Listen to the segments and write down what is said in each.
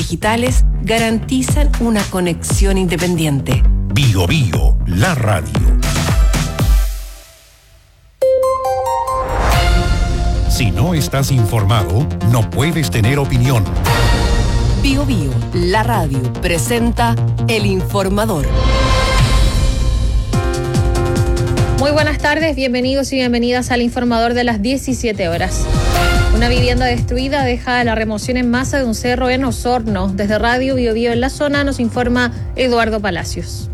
digitales garantizan una conexión independiente. Bio Bio, la radio. Si no estás informado, no puedes tener opinión. Bio Bio, la radio, presenta El Informador. Muy buenas tardes, bienvenidos y bienvenidas al Informador de las 17 horas. Una vivienda destruida deja la remoción en masa de un cerro en Osorno. Desde Radio Bio Bio en la zona nos informa Eduardo Palacios.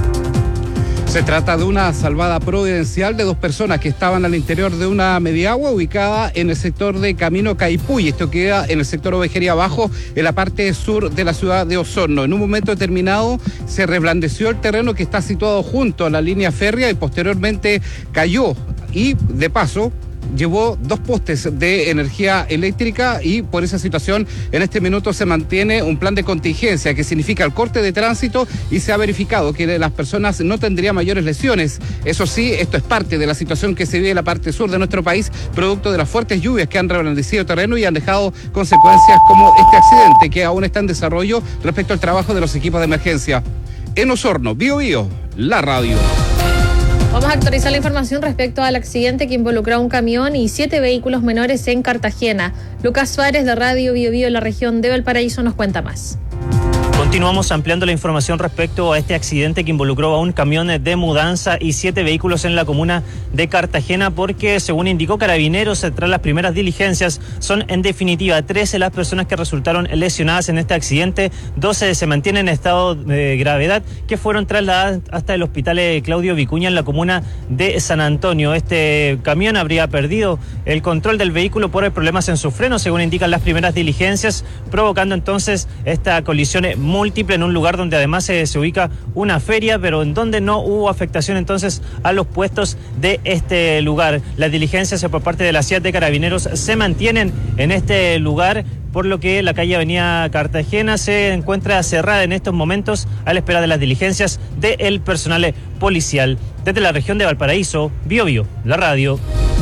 Se trata de una salvada providencial de 2 personas que estaban al interior de una mediagua ubicada en el sector de Camino Caipuy. Esto queda en el sector Ovejería Abajo, en la parte sur de la ciudad de Osorno. En un momento determinado se reblandeció el terreno que está situado junto a la línea férrea y posteriormente cayó y, de paso, llevó 2 postes de energía eléctrica y por esa situación en este minuto se mantiene un plan de contingencia que significa el corte de tránsito y se ha verificado que las personas no tendrían mayores lesiones. Eso sí, esto es parte de la situación que se vive en la parte sur de nuestro país, producto de las fuertes lluvias que han reblandecido el terreno y han dejado consecuencias como este accidente que aún está en desarrollo respecto al trabajo de los equipos de emergencia. En Osorno, Bio Bio, la radio. Vamos a actualizar la información respecto al accidente que involucró a un camión y 7 vehículos menores en Cartagena. Lucas Suárez de Radio Bio Bio en la región de Valparaíso nos cuenta más. Continuamos ampliando la información respecto a este accidente que involucró a un camión de mudanza y 7 vehículos en la comuna de Cartagena porque, según indicó Carabineros, tras las primeras diligencias, son en definitiva 13 las personas que resultaron lesionadas en este accidente, 12 se mantienen en estado de gravedad, que fueron trasladadas hasta el hospital Claudio Vicuña en la comuna de San Antonio. Este camión habría perdido el control del vehículo por problemas en su freno, según indican las primeras diligencias, provocando entonces esta colisión múltiple en un lugar donde además se ubica una feria, pero en donde no hubo afectación entonces a los puestos de este lugar. Las diligencias por parte de la CIAT de Carabineros se mantienen en este lugar, por lo que la calle Avenida Cartagena se encuentra cerrada en estos momentos a la espera de las diligencias del personal policial. Desde la región de Valparaíso, Bio Bio, la radio.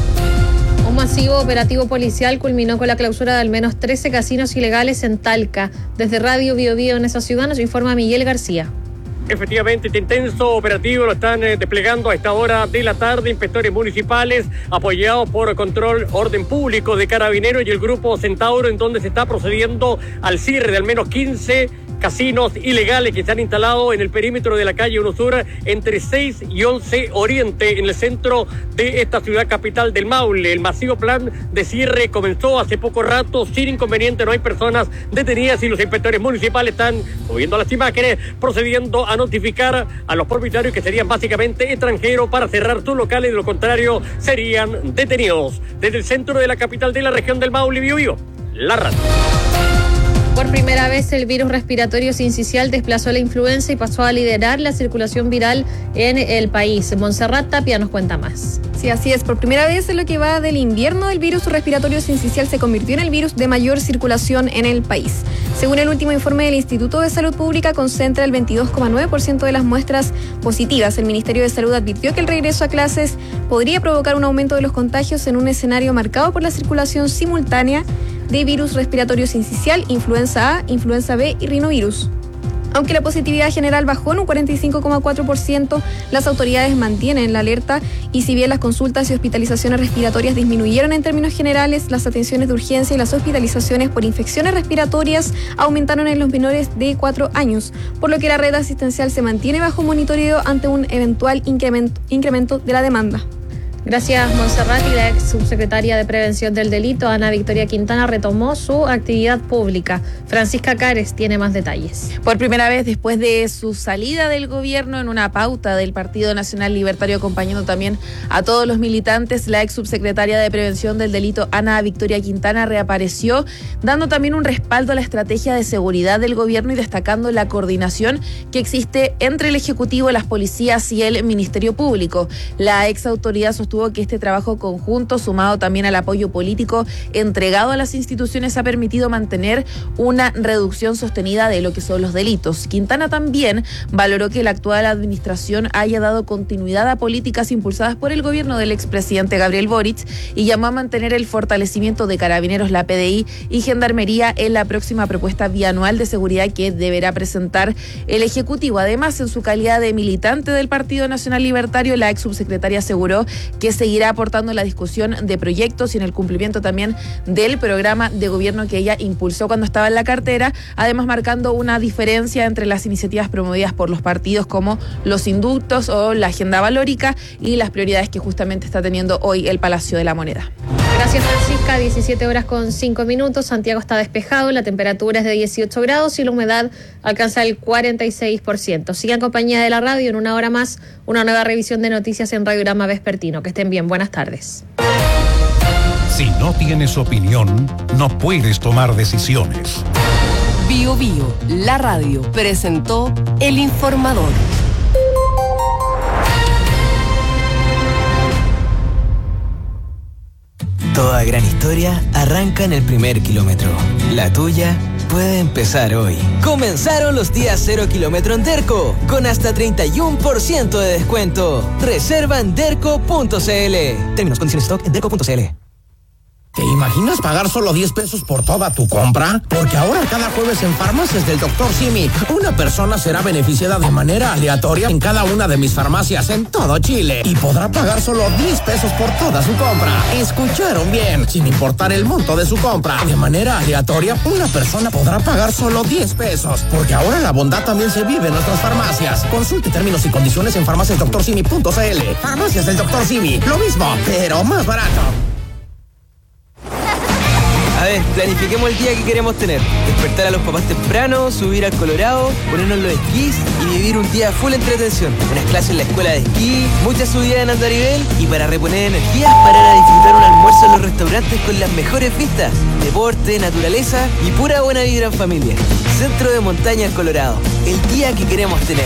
Un masivo operativo policial culminó con la clausura de al menos 13 casinos ilegales en Talca. Desde Radio Bio Bio en esa ciudad nos informa Miguel García. Efectivamente, este intenso operativo lo están desplegando a esta hora de la tarde inspectores municipales apoyados por Control Orden Público de Carabineros y el Grupo Centauro, en donde se está procediendo al cierre de al menos 15 casinos ilegales que se han instalado en el perímetro de la calle 1 Sur entre 6 y 11 Oriente en el centro de esta ciudad capital del Maule. El masivo plan de cierre comenzó hace poco rato sin inconveniente, no hay personas detenidas y los inspectores municipales están, moviendo las imágenes, procediendo a notificar a los propietarios que serían básicamente extranjeros para cerrar sus locales, de lo contrario serían detenidos. Desde el centro de la capital de la región del Maule, Bio Bio, la radio. Por primera vez el virus respiratorio sincicial desplazó la influenza y pasó a liderar la circulación viral en el país. Montserrat Tapia nos cuenta más. Sí, así es. Por primera vez en lo que va del invierno, el virus respiratorio sincicial se convirtió en el virus de mayor circulación en el país. Según el último informe del Instituto de Salud Pública, concentra el 22,9% de las muestras positivas. El Ministerio de Salud advirtió que el regreso a clases podría provocar un aumento de los contagios en un escenario marcado por la circulación simultánea de virus respiratorio sincicial, influenza A, influenza B y rinovirus. Aunque la positividad general bajó en un 45,4%, las autoridades mantienen la alerta y si bien las consultas y hospitalizaciones respiratorias disminuyeron en términos generales, las atenciones de urgencia y las hospitalizaciones por infecciones respiratorias aumentaron en los menores de 4 años, por lo que la red asistencial se mantiene bajo monitoreo ante un eventual incremento de la demanda. Gracias, Montserrat. Y la ex subsecretaria de Prevención del Delito, Ana Victoria Quintana, retomó su actividad pública. Francisca Cares tiene más detalles. Por primera vez después de su salida del gobierno, en una pauta del Partido Nacional Libertario, acompañando también a todos los militantes, la ex subsecretaria de Prevención del Delito, Ana Victoria Quintana, reapareció, dando también un respaldo a la estrategia de seguridad del gobierno y destacando la coordinación que existe entre el Ejecutivo, las policías y el Ministerio Público. La ex autoridad sostuvo sostuvo que este trabajo conjunto, sumado también al apoyo político entregado a las instituciones, ha permitido mantener una reducción sostenida de lo que son los delitos. Quintana también valoró que la actual administración haya dado continuidad a políticas impulsadas por el gobierno del expresidente Gabriel Boric y llamó a mantener el fortalecimiento de Carabineros, la PDI y Gendarmería en la próxima propuesta bianual de seguridad que deberá presentar el Ejecutivo. Además, en su calidad de militante del Partido Nacional Libertario, la ex subsecretaria aseguró que seguirá aportando en la discusión de proyectos y en el cumplimiento también del programa de gobierno que ella impulsó cuando estaba en la cartera, además marcando una diferencia entre las iniciativas promovidas por los partidos como los indultos o la agenda valórica y las prioridades que justamente está teniendo hoy el Palacio de la Moneda. Gracias, Francisca. 17:05. Santiago está despejado, la temperatura es de 18 grados y la humedad alcanza el 46%. Sigan en compañía de la radio. En una hora más, una nueva revisión de noticias en Radiograma Vespertino. Que estén bien. Buenas tardes. Si no tienes opinión, no puedes tomar decisiones. Bio Bio, la radio, presentó El Informador. Toda gran historia arranca en el primer kilómetro. La tuya puede empezar hoy. Comenzaron los días 0 kilómetro en Derco, con hasta 31% de descuento. Reserva en derco.cl. Términos, condiciones, stock en derco.cl. ¿Te imaginas pagar solo 10 pesos por toda tu compra? Porque ahora cada jueves en Farmacias del Dr. Simi, una persona será beneficiada de manera aleatoria en cada una de mis farmacias en todo Chile y podrá pagar solo 10 pesos por toda su compra. ¿Escucharon bien? Sin importar el monto de su compra, de manera aleatoria, una persona podrá pagar solo 10 pesos. Porque ahora la bondad también se vive en nuestras farmacias. Consulte términos y condiciones en farmaciasdoctorsimi.cl. Farmacias del Dr. Simi, lo mismo, pero más barato. A ver, planifiquemos el día que queremos tener. Despertar a los papás temprano, subir al Colorado, ponernos los esquís y vivir un día full entretención. Unas clases en la escuela de esquí, muchas subidas en andarivel y para reponer energías, parar a disfrutar un almuerzo en los restaurantes con las mejores vistas. Deporte, naturaleza y pura buena vibra en familia. Centro de Montaña Colorado, el día que queremos tener.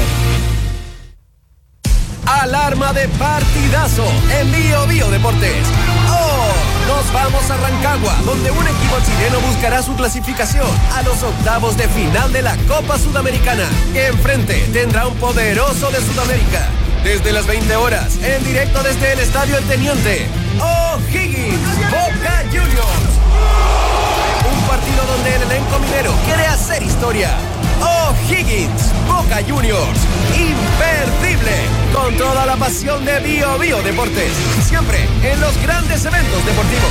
Alarma de partidazo en Bio Bio Deportes. Nos vamos a Rancagua, donde un equipo chileno buscará su clasificación a los octavos de final de la Copa Sudamericana, que enfrente tendrá un poderoso de Sudamérica. Desde las 20 horas, en directo desde el Estadio El Teniente, O'Higgins, Boca Juniors. Un partido donde el elenco minero quiere hacer historia. O'Higgins, Boca Juniors, imperdible, con toda la pasión de Bio Bio Deportes, siempre en los grandes eventos deportivos.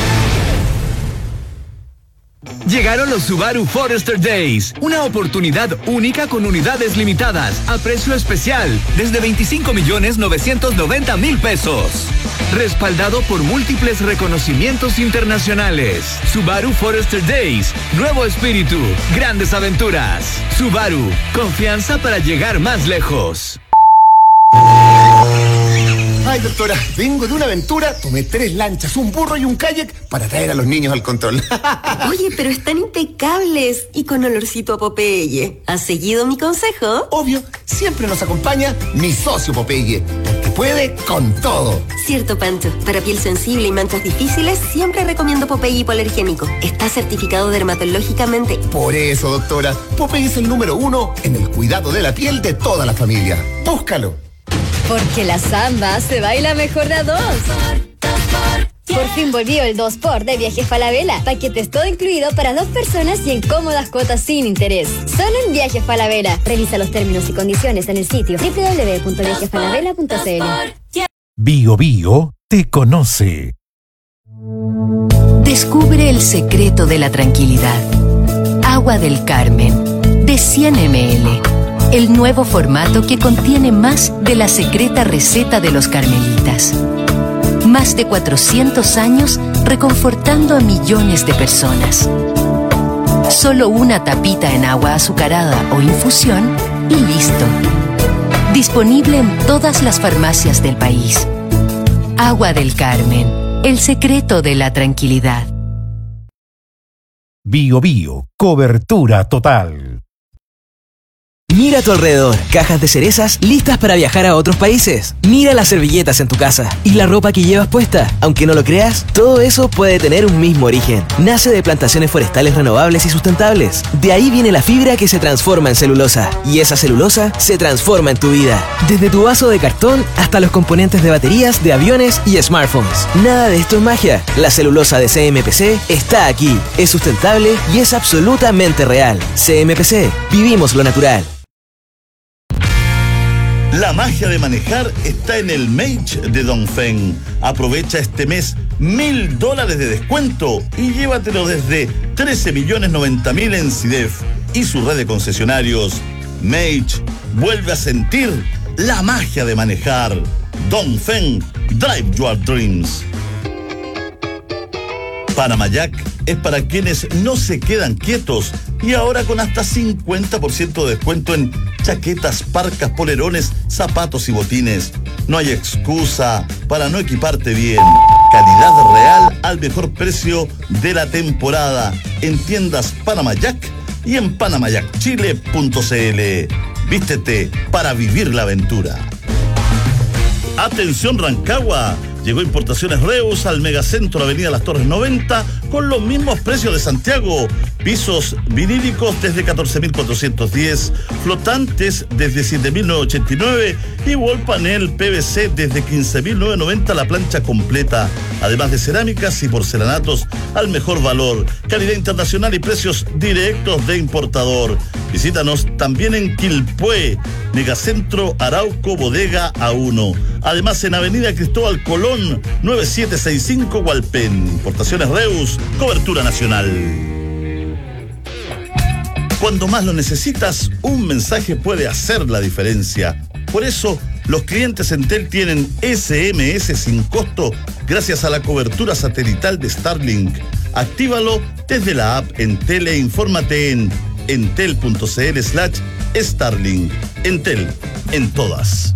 Llegaron los Subaru Forester Days, una oportunidad única con unidades limitadas, a precio especial, desde 25.990.000 pesos. Respaldado por múltiples reconocimientos internacionales. Subaru Forester Days, nuevo espíritu, grandes aventuras. Subaru, confianza para llegar más lejos. Ay, doctora, vengo de una aventura, tomé 3 lanchas, un burro y un kayak para traer a los niños al control. Oye, pero están impecables y con olorcito a Popeye. ¿Has seguido mi consejo? Obvio, siempre nos acompaña mi socio Popeye, porque puede con todo. Cierto, Pancho. Para piel sensible y manchas difíciles, siempre recomiendo Popeye hipoalergénico. Está certificado dermatológicamente. Por eso, doctora, Popeye es el número 1 en el cuidado de la piel de toda la familia. Búscalo. Porque la samba se baila mejor de a 2. Por fin volvió el 2x de Viajes Falabella. Paquetes todo incluido para 2 personas y en cómodas cuotas sin interés. Solo en Viajes Falabella. Revisa los términos y condiciones en el sitio www.viajesfalabella.cl. Bio Bio te conoce. Descubre el secreto de la tranquilidad. Agua del Carmen, de 100 ml. El nuevo formato que contiene más de la secreta receta de los carmelitas. Más de 400 años reconfortando a millones de personas. Solo una tapita en agua azucarada o infusión y listo. Disponible en todas las farmacias del país. Agua del Carmen, el secreto de la tranquilidad. Bio Bio, cobertura total. Mira a tu alrededor, cajas de cerezas listas para viajar a otros países. Mira las servilletas en tu casa y la ropa que llevas puesta. Aunque no lo creas, todo eso puede tener un mismo origen. Nace de plantaciones forestales renovables y sustentables. De ahí viene la fibra que se transforma en celulosa. Y esa celulosa se transforma en tu vida. Desde tu vaso de cartón hasta los componentes de baterías, de aviones y smartphones. Nada de esto es magia. La celulosa de CMPC está aquí. Es sustentable y es absolutamente real. CMPC. Vivimos lo natural. La magia de manejar está en el Mage de Dongfeng. Aprovecha este mes $1,000 de descuento y llévatelo desde 13.090.000 en CIDEF y su red de concesionarios. Mage vuelve a sentir la magia de manejar. Dongfeng, drive your dreams. Panamayac es para quienes no se quedan quietos y ahora con hasta 50% de descuento en chaquetas, parcas, polerones, zapatos y botines. No hay excusa para no equiparte bien. Calidad real al mejor precio de la temporada en tiendas Panamayac y en panamayacchile.cl. Vístete para vivir la aventura. Atención Rancagua. Llegó Importaciones Reus al Megacentro, Avenida Las Torres 90, con los mismos precios de Santiago. Pisos vinílicos desde 14.410, flotantes desde 7.989 y wall panel PVC desde 15.990 la plancha completa. Además de cerámicas y porcelanatos al mejor valor, calidad internacional y precios directos de importador. Visítanos también en Quilpué, Megacentro Arauco Bodega A1. Además en Avenida Cristóbal Colón, 9765 Hualpén. Importaciones Reus, cobertura nacional. Cuando más lo necesitas, un mensaje puede hacer la diferencia. Por eso, los clientes Entel tienen SMS sin costo gracias a la cobertura satelital de Starlink. Actívalo desde la app Entel e infórmate en entel.cl/Starlink. Entel, en todas.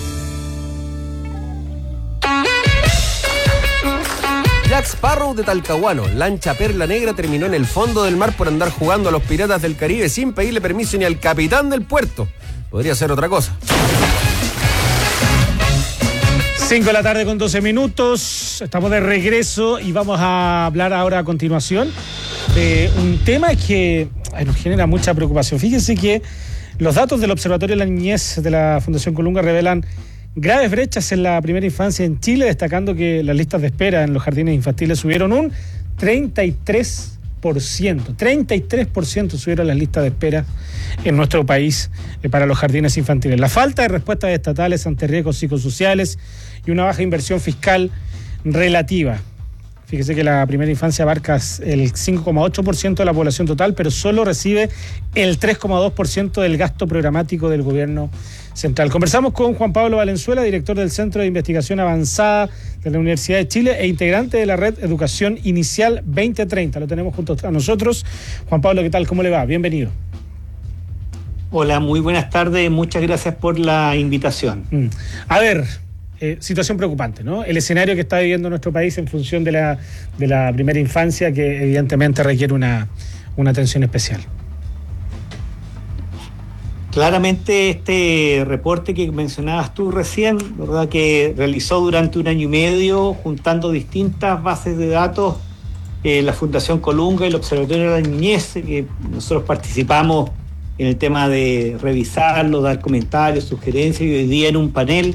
Jack Sparrow de Talcahuano, lancha Perla Negra, terminó en el fondo del mar por andar jugando a los piratas del Caribe sin pedirle permiso ni al capitán del puerto. Podría ser otra cosa. 5:12 p.m. Estamos de regreso y vamos a hablar ahora a continuación de un tema que nos genera mucha preocupación. Fíjense que los datos del Observatorio de la Niñez de la Fundación Colunga revelan graves brechas en la primera infancia en Chile, destacando que las listas de espera en los jardines infantiles subieron un 33%. 33% subieron las listas de espera en nuestro país para los jardines infantiles. La falta de respuestas estatales ante riesgos psicosociales y una baja inversión fiscal relativa. Fíjese que la primera infancia abarca el 5,8% de la población total, pero solo recibe el 3,2% del gasto programático del gobierno central. Conversamos con Juan Pablo Valenzuela, director del Centro de Investigación Avanzada de la Universidad de Chile e integrante de la red Educación Inicial 2030. Lo tenemos junto a nosotros. Juan Pablo, ¿qué tal? ¿Cómo le va? Bienvenido. Hola, muy buenas tardes. Muchas gracias por la invitación. A ver, situación preocupante, ¿no? El escenario que está viviendo nuestro país en función de la primera infancia, que evidentemente requiere una atención especial. Claramente este reporte que mencionabas tú recién, ¿verdad?, que realizó durante 1 año y medio, juntando distintas bases de datos, la Fundación Colunga y el Observatorio de la Niñez, que nosotros participamos en el tema de revisarlo, dar comentarios, sugerencias, y hoy día en un panel.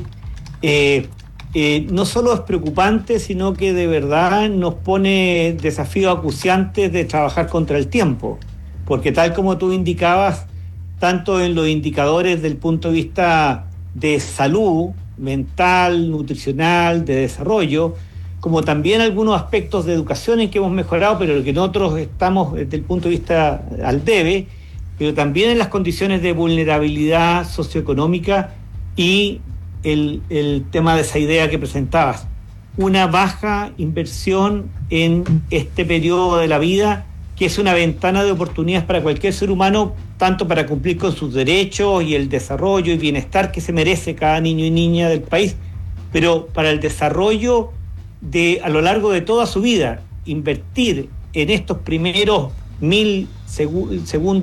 No solo es preocupante, sino que de verdad nos pone desafíos acuciantes de trabajar contra el tiempo, porque tal como tú indicabas, tanto en los indicadores del punto de vista de salud mental, nutricional, de desarrollo, como también algunos aspectos de educación en que hemos mejorado, pero que nosotros estamos desde el punto de vista al debe, pero también en las condiciones de vulnerabilidad socioeconómica y el tema de esa idea que presentabas, una baja inversión en este periodo de la vida, que es una ventana de oportunidades para cualquier ser humano, tanto para cumplir con sus derechos y el desarrollo y bienestar que se merece cada niño y niña del país, pero para el desarrollo a lo largo de toda su vida. Invertir en estos primeros 1000 segundos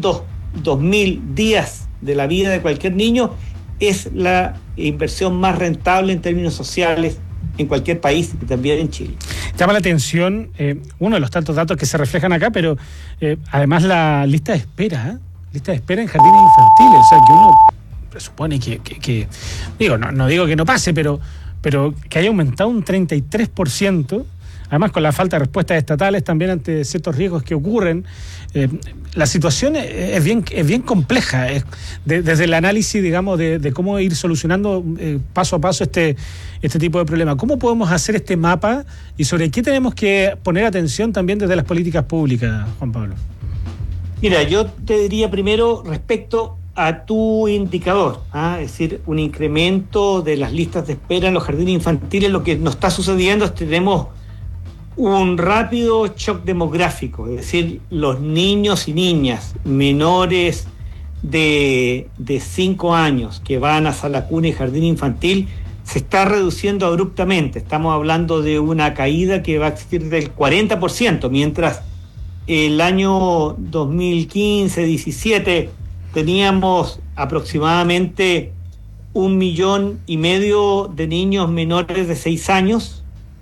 2.000 días de la vida de cualquier niño es la inversión más rentable en términos sociales en cualquier país y también en Chile. Llama la atención uno de los tantos datos que se reflejan acá, pero además la lista de espera en jardines infantiles, o sea que uno presupone que digo, no digo que no pase, pero que haya aumentado un 33%, además con la falta de respuestas estatales también ante ciertos riesgos que ocurren. La situación es bien compleja, desde el análisis, digamos, de cómo ir solucionando paso a paso este tipo de problemas. ¿Cómo podemos hacer este mapa y sobre qué tenemos que poner atención también desde las políticas públicas, Juan Pablo? Mira, yo te diría primero respecto a tu indicador, es decir, un incremento de las listas de espera en los jardines infantiles. Lo que nos está sucediendo es que tenemos un rápido shock demográfico, es decir, los niños y niñas menores de 5 años que van a sala cuna y jardín infantil se está reduciendo abruptamente. Estamos hablando de una caída que va a existir del 40%, mientras el año 2015-17 teníamos aproximadamente 1,5 millones de niños menores de 6 años.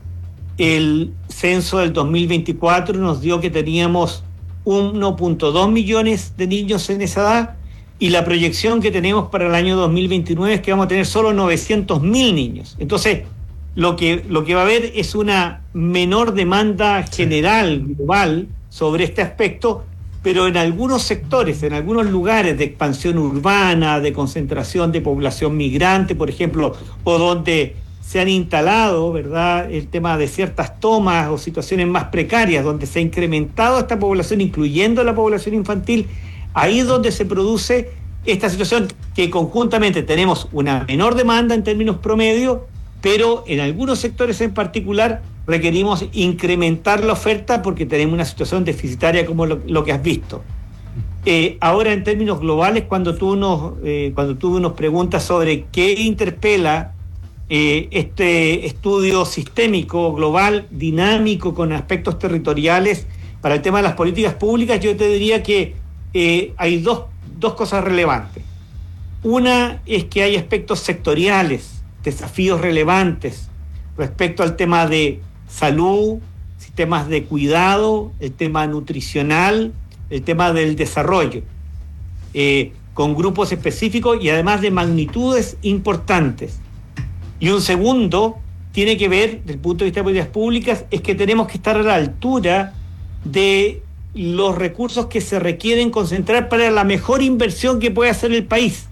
El censo del 2024 nos dio que teníamos 1.2 millones de niños en esa edad, y la proyección que tenemos para el año 2029 es que vamos a tener solo 900.000 niños. Entonces, lo que va a haber es una menor demanda general, global, sobre este aspecto, pero en algunos sectores, en algunos lugares de expansión urbana, de concentración de población migrante, por ejemplo, o donde se han instalado, ¿verdad?, el tema de ciertas tomas o situaciones más precarias, donde se ha incrementado esta población, incluyendo la población infantil, ahí es donde se produce esta situación que conjuntamente tenemos una menor demanda en términos promedio, pero en algunos sectores en particular requerimos incrementar la oferta porque tenemos una situación deficitaria como lo que has visto. Ahora, en términos globales, cuando tú nos preguntas sobre qué interpela este estudio sistémico, global, dinámico, con aspectos territoriales para el tema de las políticas públicas, yo te diría que hay dos cosas relevantes. Una es que hay aspectos sectoriales, desafíos relevantes respecto al tema de salud, sistemas de cuidado, el tema nutricional, el tema del desarrollo, con grupos específicos y además de magnitudes importantes. Y un segundo tiene que ver, desde el punto de vista de políticas públicas, es que tenemos que estar a la altura de los recursos que se requieren concentrar para la mejor inversión que puede hacer el país.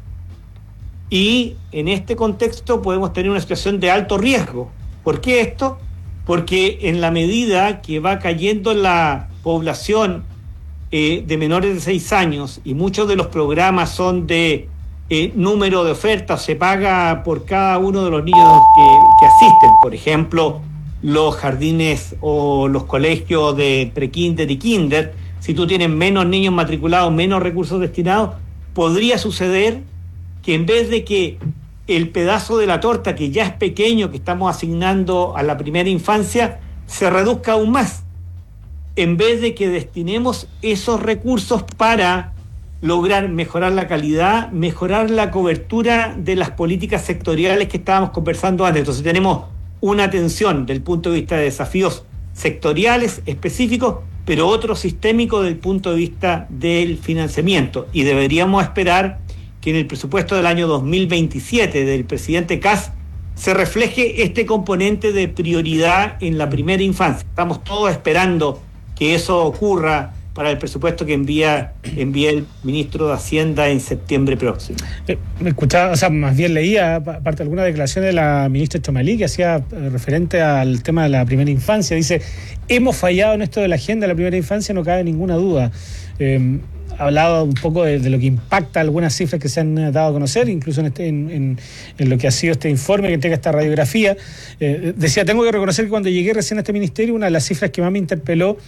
Y en este contexto podemos tener una situación de alto riesgo. ¿Por qué esto? Porque en la medida que va cayendo la población de menores de 6 años y muchos de los programas son de número de ofertas, se paga por cada uno de los niños que asisten. Por ejemplo, los jardines o los colegios de prekinder y kinder, si tú tienes menos niños matriculados, menos recursos destinados, podría suceder que en vez de que el pedazo de la torta, que ya es pequeño, que estamos asignando a la primera infancia, se reduzca aún más, en vez de que destinemos esos recursos para lograr mejorar la calidad, mejorar la cobertura de las políticas sectoriales que estábamos conversando antes. Entonces tenemos una atención del punto de vista de desafíos sectoriales específicos, pero otro sistémico del punto de vista del financiamiento. Y deberíamos esperar que en el presupuesto del año 2027 del presidente Kast se refleje este componente de prioridad en la primera infancia. Estamos todos esperando que eso ocurra para el presupuesto que envía el ministro de Hacienda en septiembre próximo. Me escuchaba, o sea, más bien leía aparte alguna declaración de la ministra Chomalí que hacía referente al tema de la primera infancia. Dice, hemos fallado en esto de la agenda de la primera infancia, no cabe ninguna duda. Ha hablado un poco de lo que impacta algunas cifras que se han dado a conocer, incluso en lo que ha sido este informe que entrega esta radiografía. Decía, tengo que reconocer que cuando llegué recién a este ministerio, una de las cifras que más me interpeló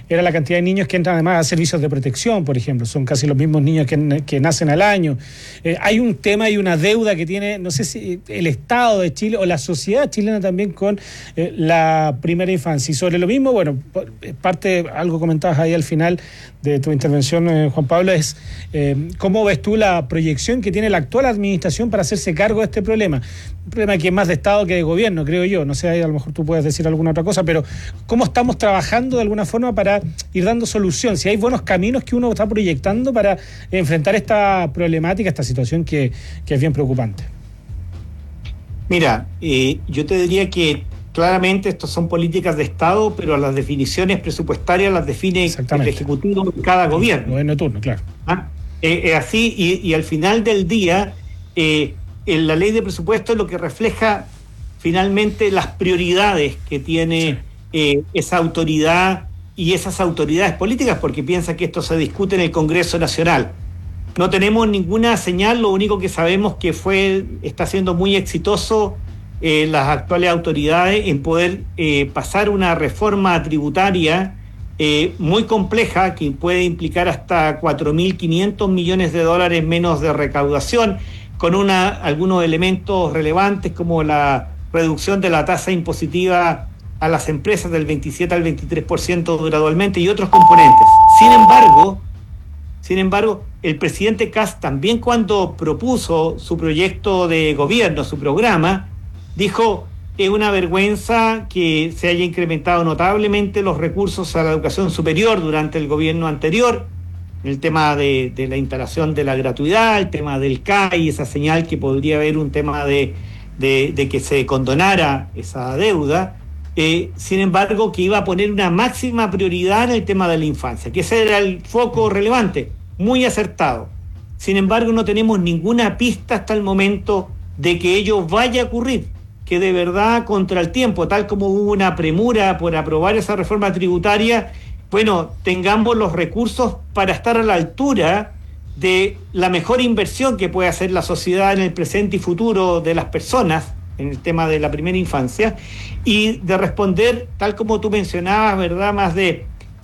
era la cantidad de niños que entran además a servicios de protección, por ejemplo. Son casi los mismos niños que nacen al año. Hay un tema y una deuda que tiene, no sé si el Estado de Chile o la sociedad chilena también con la primera infancia. Y sobre lo mismo, bueno, parte, algo comentabas ahí al final de tu intervención, Juan Pablo, es cómo ves tú la proyección que tiene la actual administración para hacerse cargo de este problema. Un problema que es más de Estado que de gobierno, creo yo. No sé, ahí a lo mejor tú puedes decir alguna otra cosa, pero ¿cómo estamos trabajando de alguna forma para ir dando solución? Si hay buenos caminos que uno está proyectando para enfrentar esta problemática, esta situación que es bien preocupante. Mira, yo te diría que claramente estas son políticas de Estado, pero las definiciones presupuestarias las define el Ejecutivo de cada gobierno. El gobierno de turno, claro. Así, y al final del día, en la ley de presupuesto es lo que refleja finalmente las prioridades que tiene esa autoridad y esas autoridades políticas, porque piensa que esto se discute en el Congreso Nacional. No tenemos ninguna señal, lo único que sabemos que está siendo muy exitoso las actuales autoridades en poder pasar una reforma tributaria muy compleja que puede implicar hasta 4.500 millones de dólares menos de recaudación, con algunos elementos relevantes como la reducción de la tasa impositiva a las empresas del 27 al 23% gradualmente y otros componentes. Sin embargo, el presidente Kast también, cuando propuso su proyecto de gobierno, su programa, dijo: es una vergüenza que se haya incrementado notablemente los recursos a la educación superior durante el gobierno anterior, el tema de la instalación de la gratuidad, el tema del CAI, esa señal que podría haber un tema de que se condonara esa deuda. Sin embargo, que iba a poner una máxima prioridad en el tema de la infancia, que ese era el foco relevante, muy acertado. Sin embargo, no tenemos ninguna pista hasta el momento de que ello vaya a ocurrir, que de verdad, contra el tiempo, tal como hubo una premura por aprobar esa reforma tributaria, bueno, tengamos los recursos para estar a la altura de la mejor inversión que puede hacer la sociedad en el presente y futuro de las personas, en el tema de la primera infancia, y de responder, tal como tú mencionabas, ¿verdad?, más de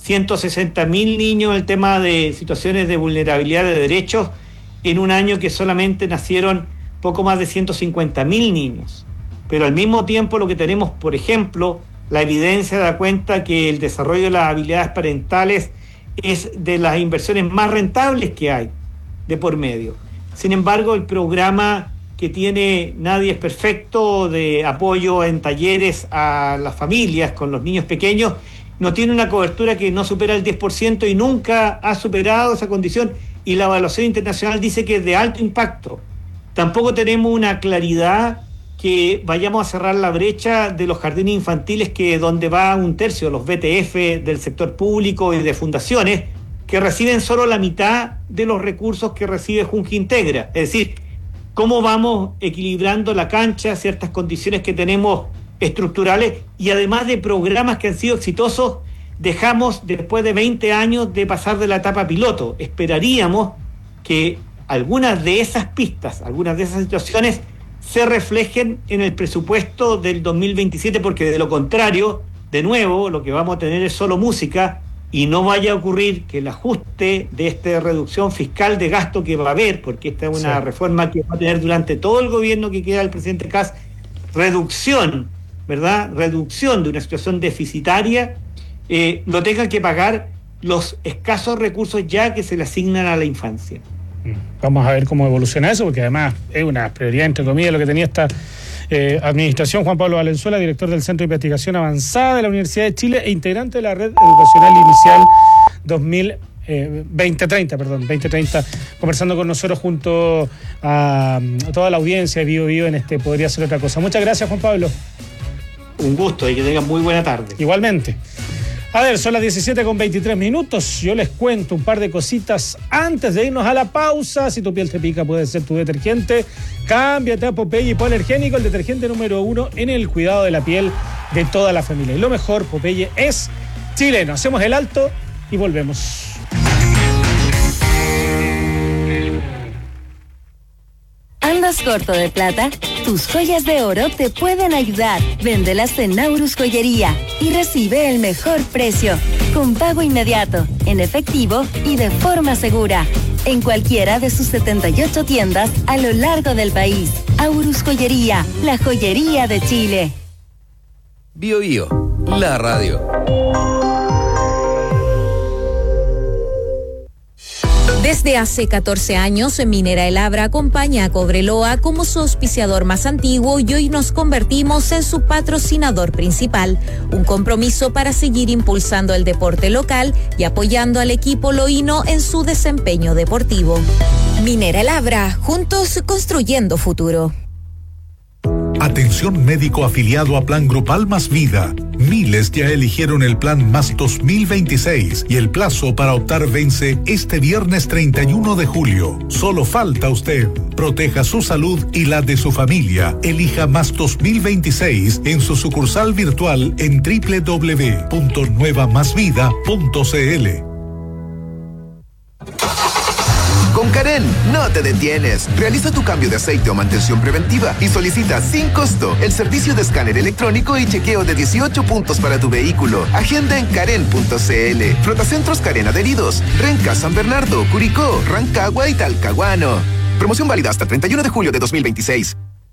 160.000 niños en el tema de situaciones de vulnerabilidad de derechos, en un año que solamente nacieron poco más de 150.000 niños. Pero al mismo tiempo lo que tenemos, por ejemplo, la evidencia da cuenta que el desarrollo de las habilidades parentales es de las inversiones más rentables que hay de por medio. Sin embargo, el programa que tiene Nadie es Perfecto, de apoyo en talleres a las familias con los niños pequeños, no tiene una cobertura que no supera el 10% y nunca ha superado esa condición, y la evaluación internacional dice que es de alto impacto. Tampoco tenemos una claridad que vayamos a cerrar la brecha de los jardines infantiles, que donde va un tercio, los BTF del sector público y de fundaciones, que reciben solo la mitad de los recursos que recibe Junji Integra. Es decir, cómo vamos equilibrando la cancha, ciertas condiciones que tenemos estructurales, y además de programas que han sido exitosos, dejamos después de 20 años de pasar de la etapa piloto. Esperaríamos que algunas de esas pistas, algunas de esas situaciones se reflejen en el presupuesto del 2027, porque de lo contrario, de nuevo, lo que vamos a tener es solo música, y no vaya a ocurrir que el ajuste de esta reducción fiscal de gasto que va a haber, porque esta es una reforma que va a tener durante todo el gobierno que queda el presidente Kast, reducción, ¿verdad?, reducción de una situación deficitaria, lo tengan que pagar los escasos recursos ya que se le asignan a la infancia. Vamos a ver cómo evoluciona eso, porque además es una prioridad, entre comillas, lo que tenía esta administración. Juan Pablo Valenzuela, director del Centro de Investigación Avanzada de la Universidad de Chile e integrante de la Red Educacional Inicial 2030, conversando con nosotros junto a toda la audiencia de Bío Bío en este Podría Ser Otra Cosa. Muchas gracias, Juan Pablo. Un gusto y que tengan muy buena tarde. Igualmente. A ver, son las 17:23. Yo les cuento un par de cositas antes de irnos a la pausa. Si tu piel te pica, puede ser tu detergente. Cámbiate a Popeye Hipoalergénico, el detergente número 1 en el cuidado de la piel de toda la familia. Y lo mejor, Popeye es chileno. Hacemos el alto y volvemos. ¿Andas corto de plata? Tus joyas de oro te pueden ayudar. Véndelas en Naurus Joyería y recibe el mejor precio, con pago inmediato, en efectivo y de forma segura. En cualquiera de sus 78 tiendas a lo largo del país. Aurus Joyería, la joyería de Chile. Bio Bio, la radio. Desde hace 14 años, Minera El Abra acompaña a Cobreloa como su auspiciador más antiguo y hoy nos convertimos en su patrocinador principal. Un compromiso para seguir impulsando el deporte local y apoyando al equipo loíno en su desempeño deportivo. Minera El Abra, juntos construyendo futuro. Atención médico afiliado a Plan Grupal Más Vida. Miles ya eligieron el Plan Más 2026 y el plazo para optar vence este viernes 31 de julio. Solo falta usted. Proteja su salud y la de su familia. Elija Más 2026 en su sucursal virtual en www.nuevamasvida.cl. Con Karen, no te detienes. Realiza tu cambio de aceite o mantención preventiva y solicita sin costo el servicio de escáner electrónico y chequeo de 18 puntos para tu vehículo. Agenda en karen.cl. Flotacentros Karen adheridos. Renca, San Bernardo, Curicó, Rancagua y Talcahuano. Promoción válida hasta el 31 de julio de 2026.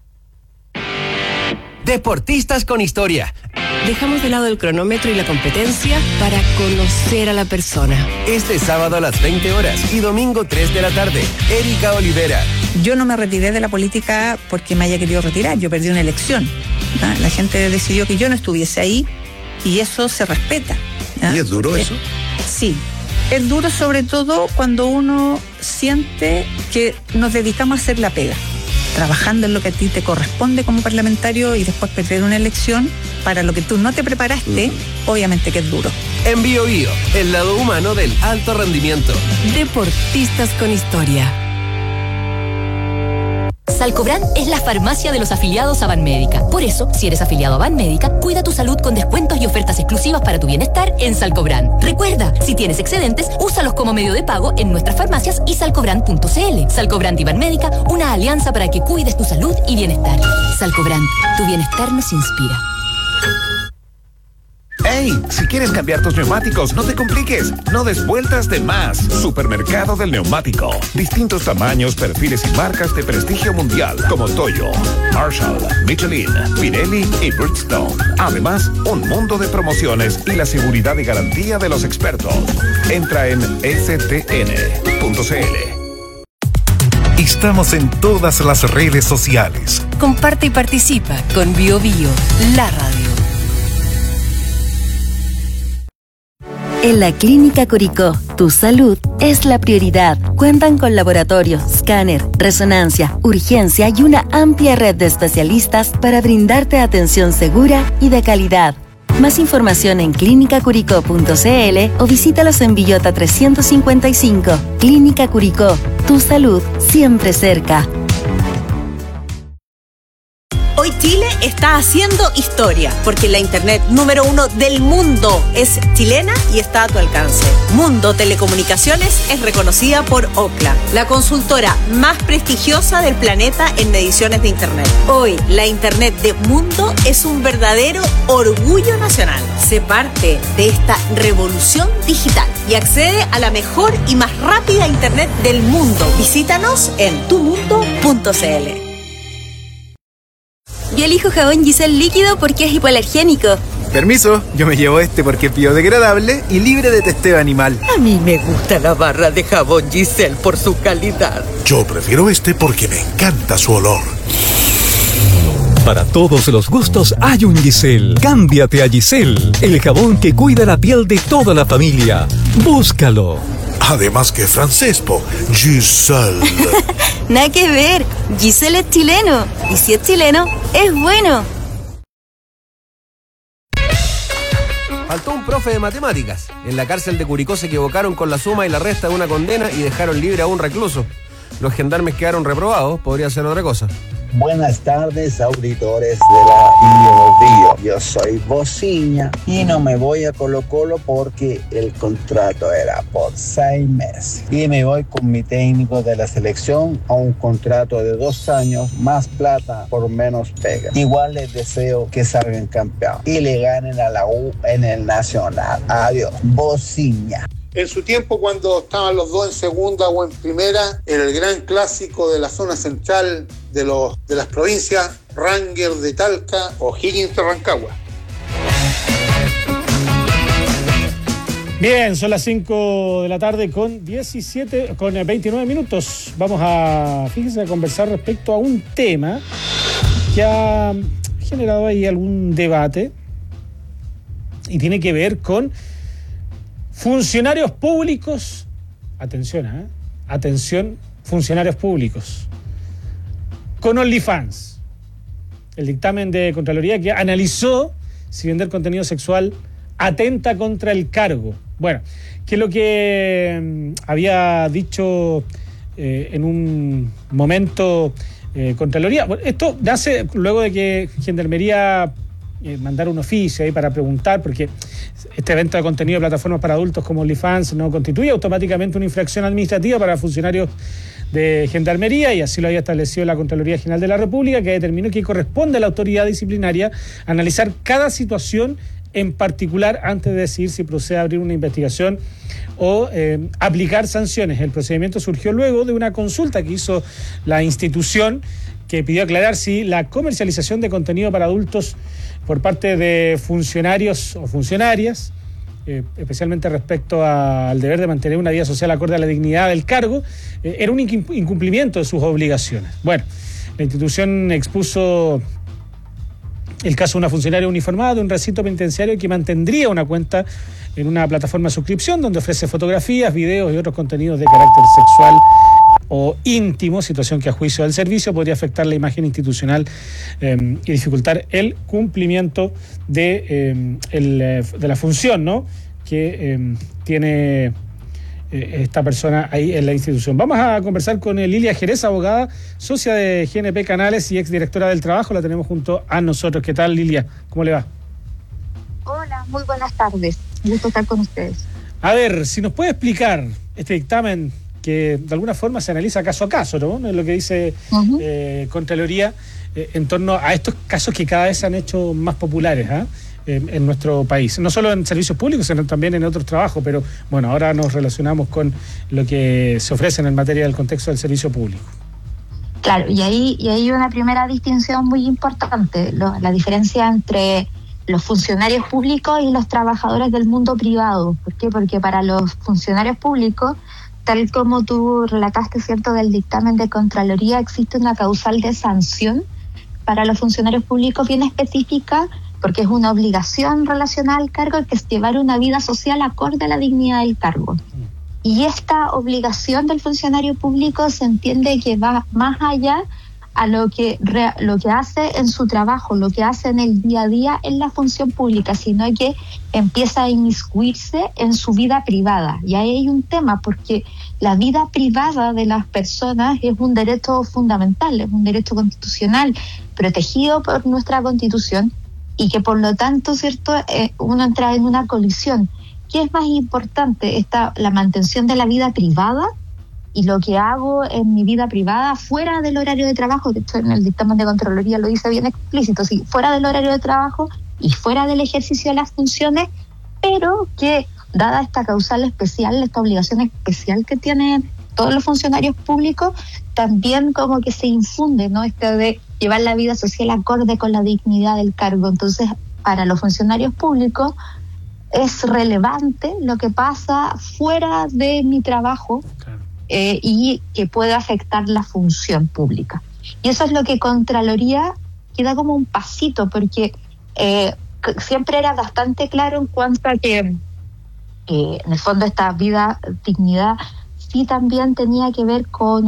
Deportistas con historia. Dejamos de lado el cronómetro y la competencia para conocer a la persona. Este sábado a las 20 horas y domingo 3 de la tarde. Erika Olivera. Yo no me retiré de la política porque me haya querido retirar. Yo perdí una elección. ¿Ah? La gente decidió que yo no estuviese ahí y eso se respeta. ¿Ah? ¿Y es duro eso? Sí. Es duro sobre todo cuando uno siente que nos dedicamos a hacer la pega, trabajando en lo que a ti te corresponde como parlamentario y después perder una elección para lo que tú no te preparaste, obviamente que es duro. En Bio Bio, el lado humano del alto rendimiento. Deportistas con historia. Salcobran es la farmacia de los afiliados a Banmédica. Por eso, si eres afiliado a Banmédica, cuida tu salud con descuentos y ofertas exclusivas para tu bienestar en Salcobran. Recuerda, si tienes excedentes, úsalos como medio de pago en nuestras farmacias y salcobran.cl. Salcobran y Banmédica, una alianza para que cuides tu salud y bienestar. Salcobran, tu bienestar nos inspira. ¡Hey! Si quieres cambiar tus neumáticos, no te compliques. No des vueltas de más. Supermercado del Neumático. Distintos tamaños, perfiles y marcas de prestigio mundial como Toyo, Marshall, Michelin, Pirelli y Bridgestone. Además, un mundo de promociones y la seguridad y garantía de los expertos. Entra en stn.cl. Estamos en todas las redes sociales. Comparte y participa con Bio Bio, la radio. En la Clínica Curicó, tu salud es la prioridad. Cuentan con laboratorio, escáner, resonancia, urgencia y una amplia red de especialistas para brindarte atención segura y de calidad. Más información en clínicacuricó.cl o visítalos en Villota 355. Clínica Curicó, tu salud siempre cerca. Hoy Chile está haciendo historia, porque la internet número 1 del mundo es chilena y está a tu alcance. Mundo Telecomunicaciones es reconocida por Ookla, la consultora más prestigiosa del planeta en mediciones de internet. Hoy, la internet de Mundo es un verdadero orgullo nacional. Sé parte de esta revolución digital y accede a la mejor y más rápida internet del mundo. Visítanos en tumundo.cl. Yo elijo jabón Giselle líquido porque es hipoalergénico. Permiso, yo me llevo este porque es biodegradable y libre de testeo animal. A mí me gusta la barra de jabón Giselle por su calidad. Yo prefiero este porque me encanta su olor. Para todos los gustos hay un Giselle. Cámbiate a Giselle, el jabón que cuida la piel de toda la familia. Búscalo. Además que francés, Giselle. Nada que ver, Giselle es chileno. Y si es chileno, es bueno. Faltó un profe de matemáticas. En la cárcel de Curicó se equivocaron con la suma y la resta de una condena y dejaron libre a un recluso. Los gendarmes quedaron reprobados, podría ser otra cosa. Buenas tardes, auditores de la Bio. Yo soy Bociña y no me voy a Colo-Colo porque el contrato era por 6 meses. Y me voy con mi técnico de la selección a un contrato de 2 años, más plata por menos pega. Igual les deseo que salgan campeón y le ganen a la U en el Nacional. Adiós, Bociña. En su tiempo, cuando estaban los dos en segunda o en primera, era el gran clásico de la zona central de las provincias, Rangers de Talca o Higgins de Rancagua. Bien, son las 5 de la tarde con 29 minutos. Vamos a conversar respecto a un tema que ha generado ahí algún debate y tiene que ver con funcionarios públicos. Atención, funcionarios públicos con OnlyFans. El dictamen de Contraloría que analizó si vender contenido sexual atenta contra el cargo. Bueno, que es lo que había dicho en un momento Contraloría. Bueno, esto nace luego de que Gendarmería mandara un oficio ahí para preguntar, porque este venta de contenido de plataformas para adultos como OnlyFans no constituye automáticamente una infracción administrativa para funcionarios de Gendarmería, y así lo había establecido la Contraloría General de la República, que determinó que corresponde a la autoridad disciplinaria analizar cada situación en particular antes de decidir si procede a abrir una investigación o aplicar sanciones. El procedimiento surgió luego de una consulta que hizo la institución, que pidió aclarar si la comercialización de contenido para adultos por parte de funcionarios o funcionarias, especialmente respecto al deber de mantener una vida social acorde a la dignidad del cargo, era un incumplimiento de sus obligaciones. Bueno, la institución expuso el caso de una funcionaria uniformada de un recinto penitenciario que mantendría una cuenta en una plataforma de suscripción donde ofrece fotografías, videos y otros contenidos de carácter sexual o íntimo, situación que a juicio del servicio podría afectar la imagen institucional y dificultar el cumplimiento de la función, ¿no?, que tiene esta persona ahí en la institución. Vamos a conversar con Lilia Jerez, abogada, socia de GNP Canales y exdirectora del trabajo. La tenemos junto a nosotros. ¿Qué tal, Lilia? ¿Cómo le va? Hola, muy buenas tardes. Un gusto estar con ustedes. A ver, si nos puede explicar este dictamen que de alguna forma se analiza caso a caso, ¿no? Es lo que dice Contraloría en torno a estos casos que cada vez se han hecho más populares, en nuestro país, no solo en servicios públicos, sino también en otros trabajos, pero bueno, ahora nos relacionamos con lo que se ofrece en materia del contexto del servicio público. Claro, y hay una primera distinción muy importante, la diferencia entre los funcionarios públicos y los trabajadores del mundo privado. ¿Por qué? Porque para los funcionarios públicos, tal como tú relataste, ¿cierto?, del dictamen de Contraloría, existe una causal de sanción para los funcionarios públicos bien específica, porque es una obligación relacionada al cargo, que es llevar una vida social acorde a la dignidad del cargo. Y esta obligación del funcionario público se entiende que va más allá a lo que hace en su trabajo, lo que hace en el día a día en la función pública, sino que empieza a inmiscuirse en su vida privada. Y ahí hay un tema, porque la vida privada de las personas es un derecho fundamental, es un derecho constitucional protegido por nuestra Constitución, y que por lo tanto, ¿cierto?, uno entra en una colisión. ¿Qué es más importante? La mantención de la vida privada y lo que hago en mi vida privada fuera del horario de trabajo. De hecho, en el dictamen de Contraloría lo dice bien explícito, sí, fuera del horario de trabajo y fuera del ejercicio de las funciones, pero que, dada esta causal especial, esta obligación especial que tienen todos los funcionarios públicos, también como que se infunde, ¿no?, de llevar la vida social acorde con la dignidad del cargo. Entonces, para los funcionarios públicos es relevante lo que pasa fuera de mi trabajo, y que puede afectar la función pública. Y eso es lo que Contraloría queda como un pasito, porque siempre era bastante claro en cuanto a que en el fondo esta vida, dignidad, sí también tenía que ver con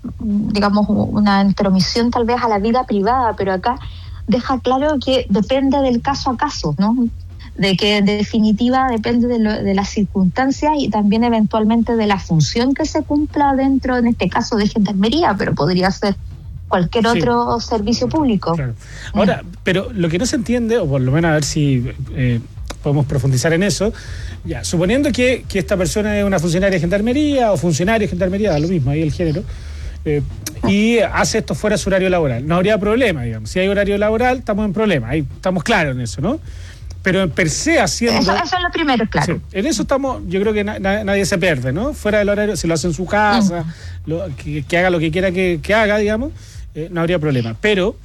una intromisión tal vez a la vida privada, pero acá deja claro que depende del caso a caso, ¿no?, de que en definitiva depende de las circunstancias y también eventualmente de la función que se cumpla dentro, en este caso, de Gendarmería, pero podría ser cualquier otro servicio público. Claro. Ahora, pero lo que no se entiende, o por lo menos a ver si podemos profundizar en eso, ya, suponiendo que esta persona es una funcionaria de gendarmería o funcionario de gendarmería, da lo mismo ahí el género, y hace esto fuera de su horario laboral, no habría problema, digamos. Si hay horario laboral, estamos en problema, ahí estamos claros en eso, ¿no? Pero per se haciendo... Eso es lo primero, claro. Sí, en eso estamos, yo creo que nadie se pierde, ¿no? Fuera del horario, si lo hace en su casa, que haga lo que quiera que haga, digamos, no habría problema. Pero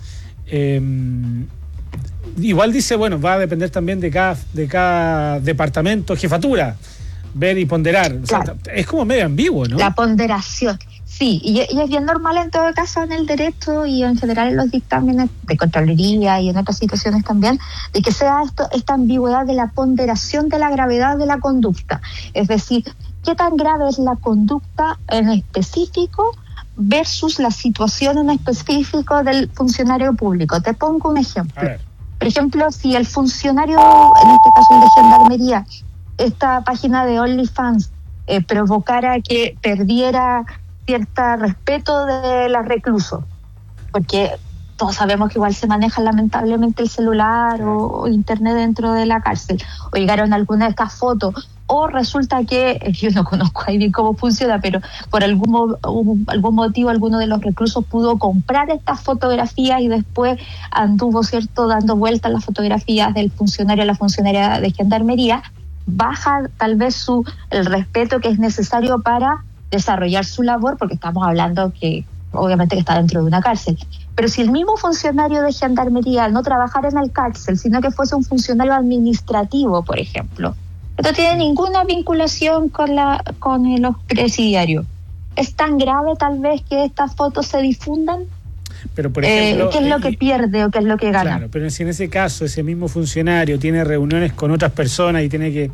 igual dice, bueno, va a depender también de cada departamento, jefatura, ver y ponderar. Claro. O sea, es como medio ambiguo, ¿no? La ponderación. Sí, y es bien normal en todo caso en el derecho y en general en los dictámenes de Contraloría y en otras situaciones también, de que sea esta ambigüedad de la ponderación de la gravedad de la conducta. Es decir, qué tan grave es la conducta en específico versus la situación en específico del funcionario público. Te pongo un ejemplo. Por ejemplo, si el funcionario, en este caso el de Gendarmería, esta página de OnlyFans provocara que perdiera cierto respeto de los reclusos, porque todos sabemos que igual se maneja lamentablemente el celular o internet dentro de la cárcel, o llegaron alguna de estas fotos, o resulta que, yo no conozco ahí bien cómo funciona, pero por algún motivo alguno de los reclusos pudo comprar estas fotografías y después anduvo, ¿cierto?, dando vueltas las fotografías del funcionario o la funcionaria de Gendarmería, baja tal vez el respeto que es necesario para desarrollar su labor, porque estamos hablando que obviamente que está dentro de una cárcel. Pero si el mismo funcionario de Gendarmería no trabajara en la cárcel, sino que fuese un funcionario administrativo, por ejemplo, no tiene ninguna vinculación con los presidiarios, ¿es tan grave tal vez que estas fotos se difundan? Pero por ejemplo, ¿qué es lo que pierde o qué es lo que gana? Claro, pero si en ese caso ese mismo funcionario tiene reuniones con otras personas y tiene que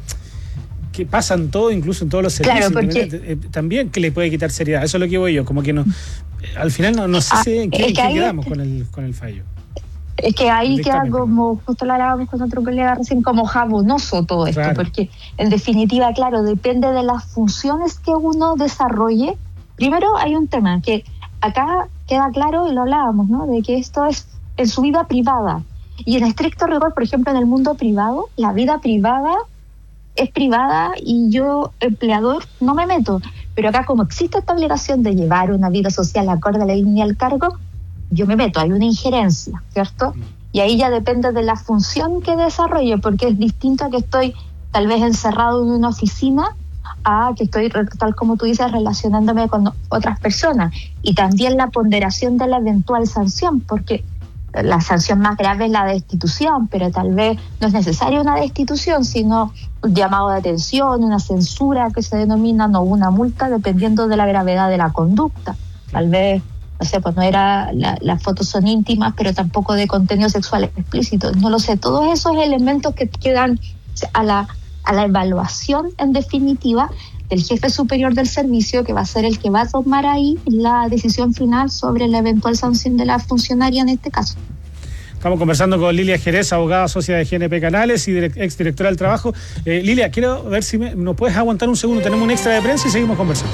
pasan todo, incluso en todos los servicios, claro, también que le puede quitar seriedad. Eso es lo que voy yo, como que no, al final no sé en qué quedamos con el fallo. Es que ahí queda como, justo lo hablábamos con otro colega recién, como jabonoso todo esto, claro. Porque en definitiva, claro, depende de las funciones que uno desarrolle. Primero hay un tema que acá queda claro, y lo hablábamos, ¿no?, de que esto es en su vida privada. Y en estricto rigor, por ejemplo, en el mundo privado, la vida privada es privada y yo, empleador, no me meto. Pero acá, como existe esta obligación de llevar una vida social acorde a la línea del cargo, yo me meto, hay una injerencia, ¿cierto? Y ahí ya depende de la función que desarrolle, porque es distinto a que estoy tal vez encerrado en una oficina a que estoy, tal como tú dices, relacionándome con otras personas. Y también la ponderación de la eventual sanción, porque la sanción más grave es la destitución, pero tal vez no es necesaria una destitución, sino un llamado de atención, una censura que se denomina, o una multa, dependiendo de la gravedad de la conducta. Tal vez, no sé, pues no era, las fotos son íntimas, pero tampoco de contenido sexual explícito. No lo sé, todos esos elementos que quedan a la evaluación, en definitiva, del jefe superior del servicio, que va a ser el que va a tomar ahí la decisión final sobre la eventual sanción de la funcionaria en este caso. Estamos conversando con Lilia Jerez, abogada socia de GNP Canales y exdirectora del trabajo. Lilia, quiero ver si nos puedes aguantar un segundo, tenemos un extra de prensa y seguimos conversando.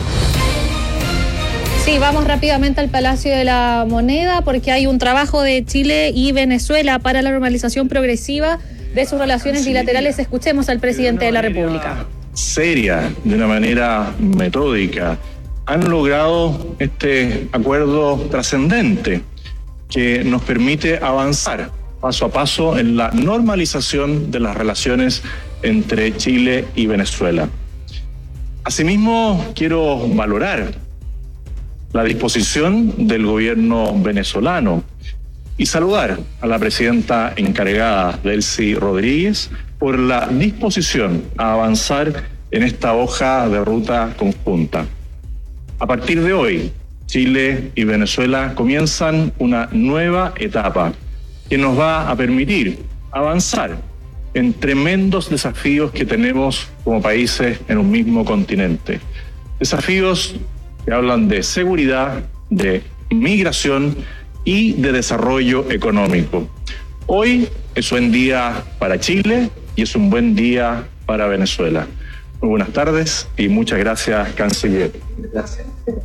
Sí, vamos rápidamente al Palacio de la Moneda porque hay un trabajo de Chile y Venezuela para la normalización progresiva de sus relaciones bilaterales. Escuchemos al presidente de la República. Seria, de una manera metódica, han logrado este acuerdo trascendente que nos permite avanzar paso a paso en la normalización de las relaciones entre Chile y Venezuela. Asimismo, quiero valorar la disposición del gobierno venezolano y saludar a la presidenta encargada, Delcy Rodríguez, por la disposición a avanzar en esta hoja de ruta conjunta. A partir de hoy, Chile y Venezuela comienzan una nueva etapa que nos va a permitir avanzar en tremendos desafíos que tenemos como países en un mismo continente. Desafíos que hablan de seguridad, de migración y de desarrollo económico. Hoy es un buen día para Chile y es un buen día para Venezuela. Muy buenas tardes y muchas gracias, canciller. Gracias.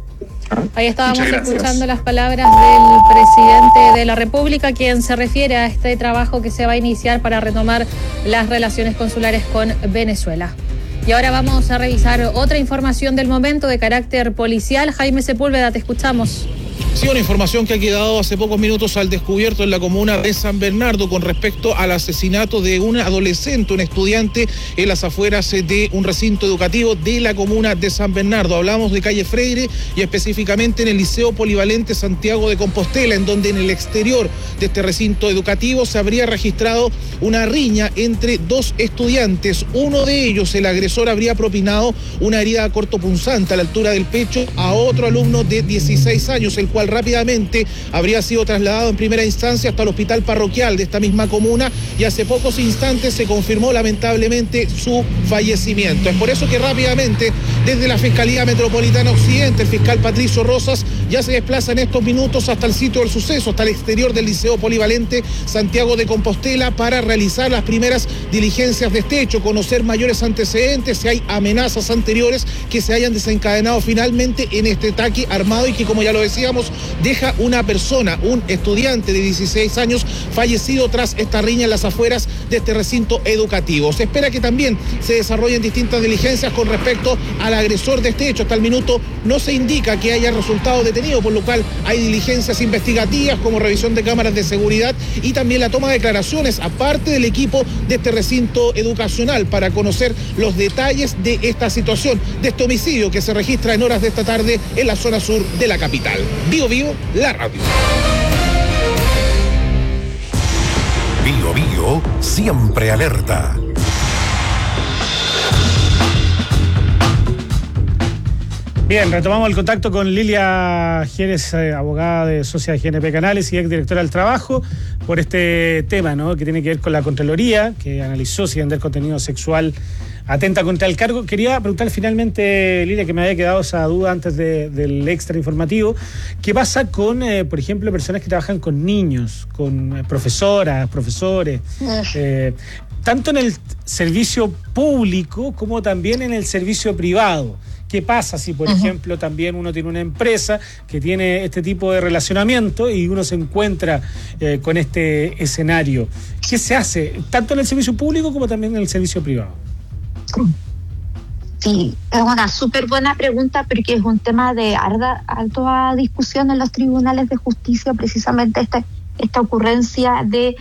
Ahí estábamos Muchas gracias. escuchando las palabras del presidente de la República, quien se refiere a este trabajo que se va a iniciar para retomar las relaciones consulares con Venezuela. Y ahora vamos a revisar otra información del momento de carácter policial. Jaime Sepúlveda, te escuchamos. Sí, una información que ha quedado hace pocos minutos al descubierto en la comuna de San Bernardo con respecto al asesinato de un adolescente, un estudiante en las afueras de un recinto educativo de la comuna de San Bernardo. Hablamos de calle Freire y específicamente en el Liceo Polivalente Santiago de Compostela, en donde en el exterior de este recinto educativo se habría registrado una riña entre dos estudiantes. Uno de ellos, el agresor, habría propinado una herida cortopunzante a la altura del pecho a otro alumno de 16 años, el cual rápidamente habría sido trasladado en primera instancia hasta el hospital parroquial de esta misma comuna y hace pocos instantes se confirmó lamentablemente su fallecimiento. Es por eso que rápidamente desde la Fiscalía Metropolitana Occidente el fiscal Patricio Rosas ya se desplaza en estos minutos hasta el sitio del suceso, hasta el exterior del Liceo Polivalente Santiago de Compostela para realizar las primeras diligencias de este hecho, conocer mayores antecedentes, si hay amenazas anteriores que se hayan desencadenado finalmente en este ataque armado y que, como ya lo decíamos, deja una persona, un estudiante de 16 años fallecido tras esta riña en las afueras de este recinto educativo. Se espera que también se desarrollen distintas diligencias con respecto al agresor de este hecho. Hasta el minuto no se indica que haya resultado detenido, por lo cual hay diligencias investigativas como revisión de cámaras de seguridad y también la toma de declaraciones aparte del equipo de este recinto educacional para conocer los detalles de esta situación, de este homicidio que se registra en horas de esta tarde en la zona sur de la capital. Bio Bio, la radio. Bio Bio, siempre alerta. Bien, retomamos el contacto con Lilia Jerez, abogada de Sociedad GNP Canales y exdirectora del Trabajo, por este tema, ¿no?, que tiene que ver con la Contraloría, que analizó si vender contenido sexual atenta contra el cargo. Quería preguntar finalmente, Lilia, que me había quedado esa duda antes del extra informativo, ¿qué pasa con, por ejemplo, personas que trabajan con niños, con profesoras, profesores, tanto en el servicio público como también en el servicio privado? ¿Qué pasa si, por ejemplo, también uno tiene una empresa que tiene este tipo de relacionamiento y uno se encuentra con este escenario? ¿Qué se hace tanto en el servicio público como también en el servicio privado? Sí, es una súper buena pregunta porque es un tema de alta discusión en los tribunales de justicia, precisamente esta ocurrencia de,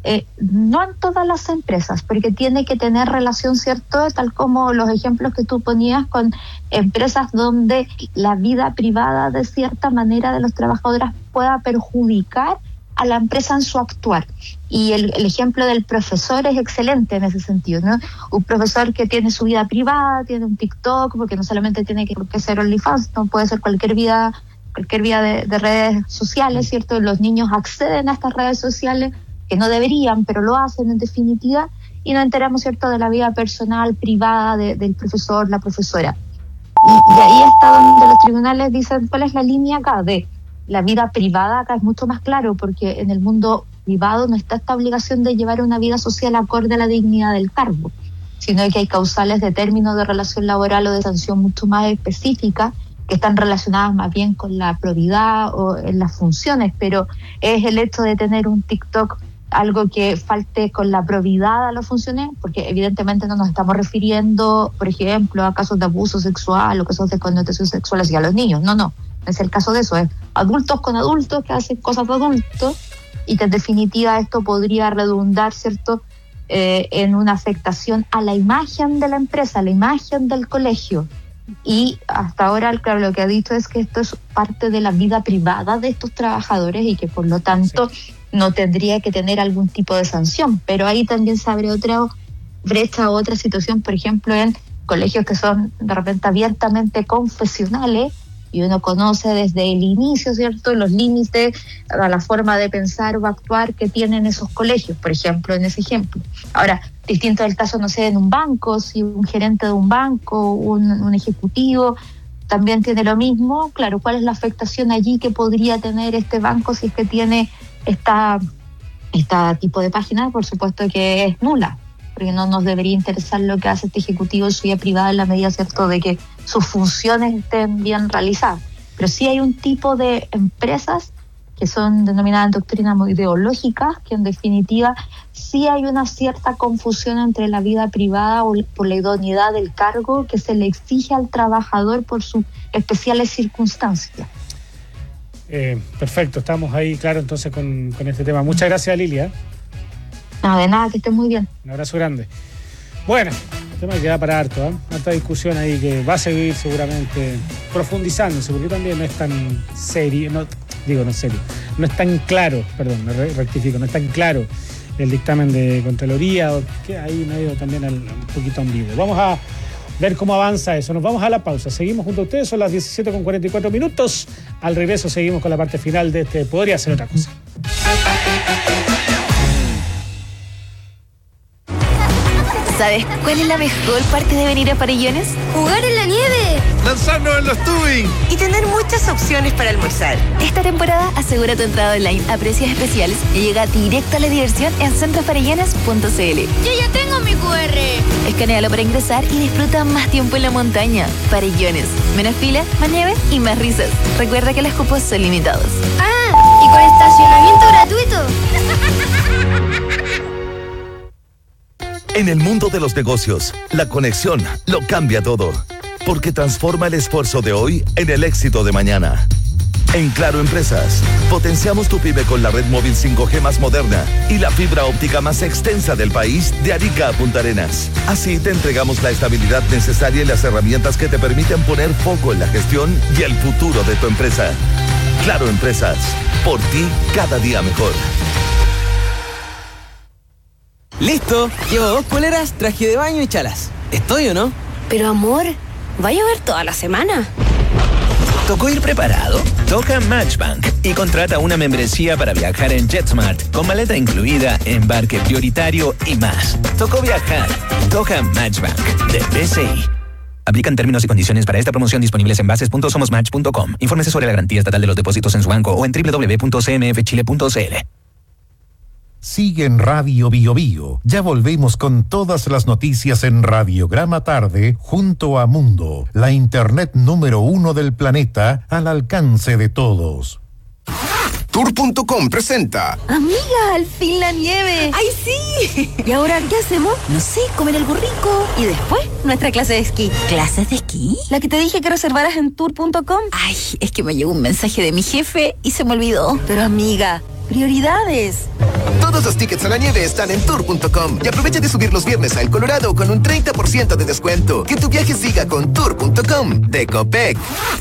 no en todas las empresas, porque tiene que tener relación, ¿cierto?, tal como los ejemplos que tú ponías con empresas donde la vida privada de cierta manera de los trabajadores pueda perjudicar a la empresa en su actuar. Y el ejemplo del profesor es excelente en ese sentido, ¿no? Un profesor que tiene su vida privada, tiene un TikTok, porque no solamente tiene que ser OnlyFans, no puede ser cualquier vía de redes sociales, ¿cierto? Los niños acceden a estas redes sociales que no deberían, pero lo hacen en definitiva, y nos enteramos, ¿cierto?, de la vida personal, privada del profesor, la profesora. Y ahí está donde los tribunales dicen cuál es la línea acá de la vida privada. Acá es mucho más claro, porque en el mundo privado no está esta obligación de llevar una vida social acorde a la dignidad del cargo, sino que hay causales de término de relación laboral o de sanción mucho más específicas que están relacionadas más bien con la probidad o en las funciones, pero es el hecho de tener un TikTok algo que falte con la probidad a las funciones, porque evidentemente no nos estamos refiriendo, por ejemplo, a casos de abuso sexual o casos de connotación sexual hacia los niños. No es el caso de eso, es adultos con adultos que hacen cosas de adultos y que en definitiva esto podría redundar, ¿cierto?, en una afectación a la imagen de la empresa, a la imagen del colegio. Y hasta ahora, claro, lo que ha dicho es que esto es parte de la vida privada de estos trabajadores y que por lo tanto no tendría que tener algún tipo de sanción. Pero ahí también se abre otra brecha, otra situación, por ejemplo, en colegios que son de repente abiertamente confesionales y uno conoce desde el inicio, ¿cierto?, los límites a la forma de pensar o actuar que tienen esos colegios, por ejemplo, en ese ejemplo. Ahora, distinto del caso, no sé, en un banco, si un gerente de un banco, un ejecutivo, también tiene lo mismo. Claro, ¿cuál es la afectación allí que podría tener este banco si es que tiene esta tipo de página? Por supuesto que es nula, porque no nos debería interesar lo que hace este ejecutivo en su vida privada en la medida, ¿cierto?, de que sus funciones estén bien realizadas. Pero sí hay un tipo de empresas que son denominadas doctrinas muy ideológicas, que en definitiva sí hay una cierta confusión entre la vida privada o por la idoneidad del cargo que se le exige al trabajador por sus especiales circunstancias. Perfecto, estamos ahí, claro, entonces con este tema. Muchas gracias, Lilia. No, de nada, que estés muy bien. Un abrazo grande. Bueno, el tema queda para harto, harta discusión ahí que va a seguir seguramente profundizándose, porque también no es tan serio, no es tan claro, rectifico, no es tan claro el dictamen de Contraloría, que ahí medio también un poquito ambiguo. Vamos a ver cómo avanza eso. Nos vamos a la pausa. Seguimos junto a ustedes, son las 17:44. Al regreso seguimos con la parte final de este Podría Ser Otra Cosa. ¿Sabes cuál es la mejor parte de venir a Farellones? ¡Jugar en la nieve! ¡Lanzarnos en los tubing! Y tener muchas opciones para almorzar. Esta temporada asegura tu entrada online a precios especiales y llega directo a la diversión en centrofarellones.cl. ¡Yo ya tengo mi QR! Escanéalo para ingresar y disfruta más tiempo en la montaña. Farellones. Menos fila, más nieve y más risas. Recuerda que los cupos son limitados. ¡Ah! ¡Y con estacionamiento gratuito! En el mundo de los negocios, la conexión lo cambia todo, porque transforma el esfuerzo de hoy en el éxito de mañana. En Claro Empresas, potenciamos tu pyme con la red móvil 5G más moderna y la fibra óptica más extensa del país, de Arica a Punta Arenas. Así te entregamos la estabilidad necesaria y las herramientas que te permiten poner foco en la gestión y el futuro de tu empresa. Claro Empresas, por ti cada día mejor. Listo, llevo 2 poleras, traje de baño y chalas. ¿Estoy o no? Pero amor, ¿va a llover toda la semana? ¿Tocó ir preparado? Toca Matchbank y contrata una membresía para viajar en JetSmart con maleta incluida, embarque prioritario y más. Tocó viajar. Toca Matchbank de BCI. Aplican términos y condiciones para esta promoción disponibles en bases.somosmatch.com. Infórmese sobre la garantía estatal de los depósitos en su banco o en www.cmfchile.cl. Sigue en Radio Bio Bio. Ya volvemos con todas las noticias en Radiograma Tarde junto a Mundo, la internet número 1 del planeta al alcance de todos. Tour.com presenta. Amiga, al fin la nieve. ¡Ay, sí! ¿Y ahora qué hacemos? No sé, comer algo rico. Y después, nuestra clase de esquí. ¿Clases de esquí? La que te dije que reservaras en Tour.com. Ay, es que me llegó un mensaje de mi jefe y se me olvidó. Pero amiga, prioridades. Todos los tickets a la nieve están en Tour.com y aprovecha de subir los viernes a El Colorado con un 30% de descuento. Que tu viaje siga con Tour.com de Copec.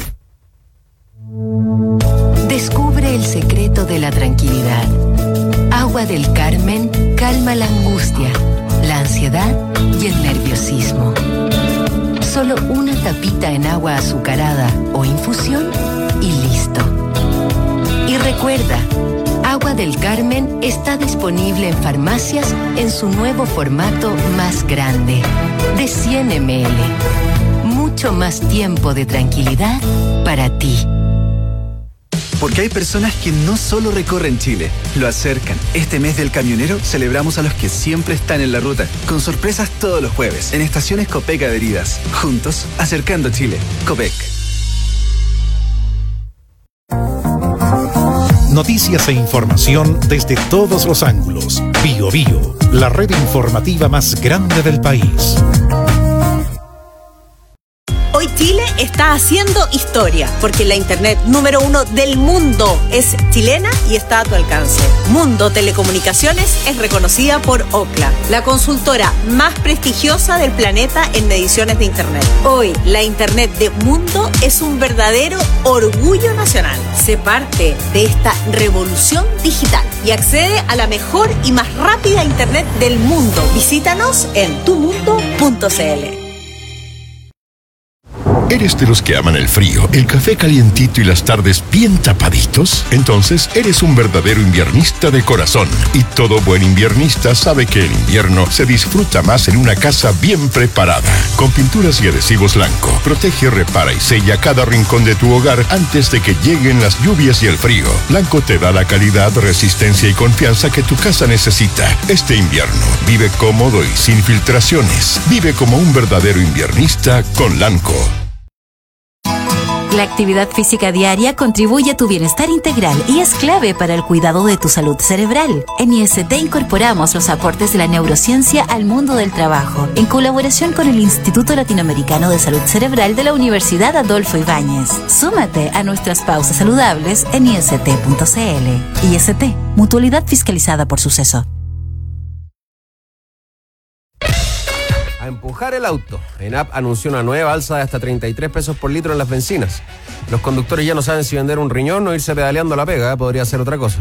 Descubre el secreto de la tranquilidad. Agua del Carmen calma la angustia, la ansiedad y el nerviosismo. Solo una tapita en agua azucarada o infusión y listo. Y recuerda, Agua del Carmen está disponible en farmacias en su nuevo formato más grande, de 100 ml. Mucho más tiempo de tranquilidad para ti. Porque hay personas que no solo recorren Chile, lo acercan. Este mes del camionero celebramos a los que siempre están en la ruta, con sorpresas todos los jueves, en estaciones Copec adheridas. Juntos, acercando Chile. Copec. Noticias e información desde todos los ángulos. Bio Bio, la red informativa más grande del país. Hoy Chile está haciendo historia, porque la internet número 1 del mundo es chilena y está a tu alcance. Mundo Telecomunicaciones es reconocida por Ookla, la consultora más prestigiosa del planeta en mediciones de internet. Hoy, la internet de Mundo es un verdadero orgullo nacional. Sé parte de esta revolución digital y accede a la mejor y más rápida internet del mundo. Visítanos en tumundo.cl. ¿Eres de los que aman el frío, el café calientito y las tardes bien tapaditos? Entonces eres un verdadero inviernista de corazón. Y todo buen inviernista sabe que el invierno se disfruta más en una casa bien preparada. Con pinturas y adhesivos Blanco, protege, repara y sella cada rincón de tu hogar antes de que lleguen las lluvias y el frío. Blanco te da la calidad, resistencia y confianza que tu casa necesita. Este invierno, vive cómodo y sin filtraciones. Vive como un verdadero inviernista con Blanco. La actividad física diaria contribuye a tu bienestar integral y es clave para el cuidado de tu salud cerebral. En IST incorporamos los aportes de la neurociencia al mundo del trabajo, en colaboración con el Instituto Latinoamericano de Salud Cerebral de la Universidad Adolfo Ibáñez. Súmate a nuestras pausas saludables en ist.cl. IST, mutualidad fiscalizada por Suceso. A empujar el auto. ENAP anunció una nueva alza de hasta 33 pesos por litro en las bencinas. Los conductores ya no saben si vender un riñón o irse pedaleando a la pega, podría ser otra cosa.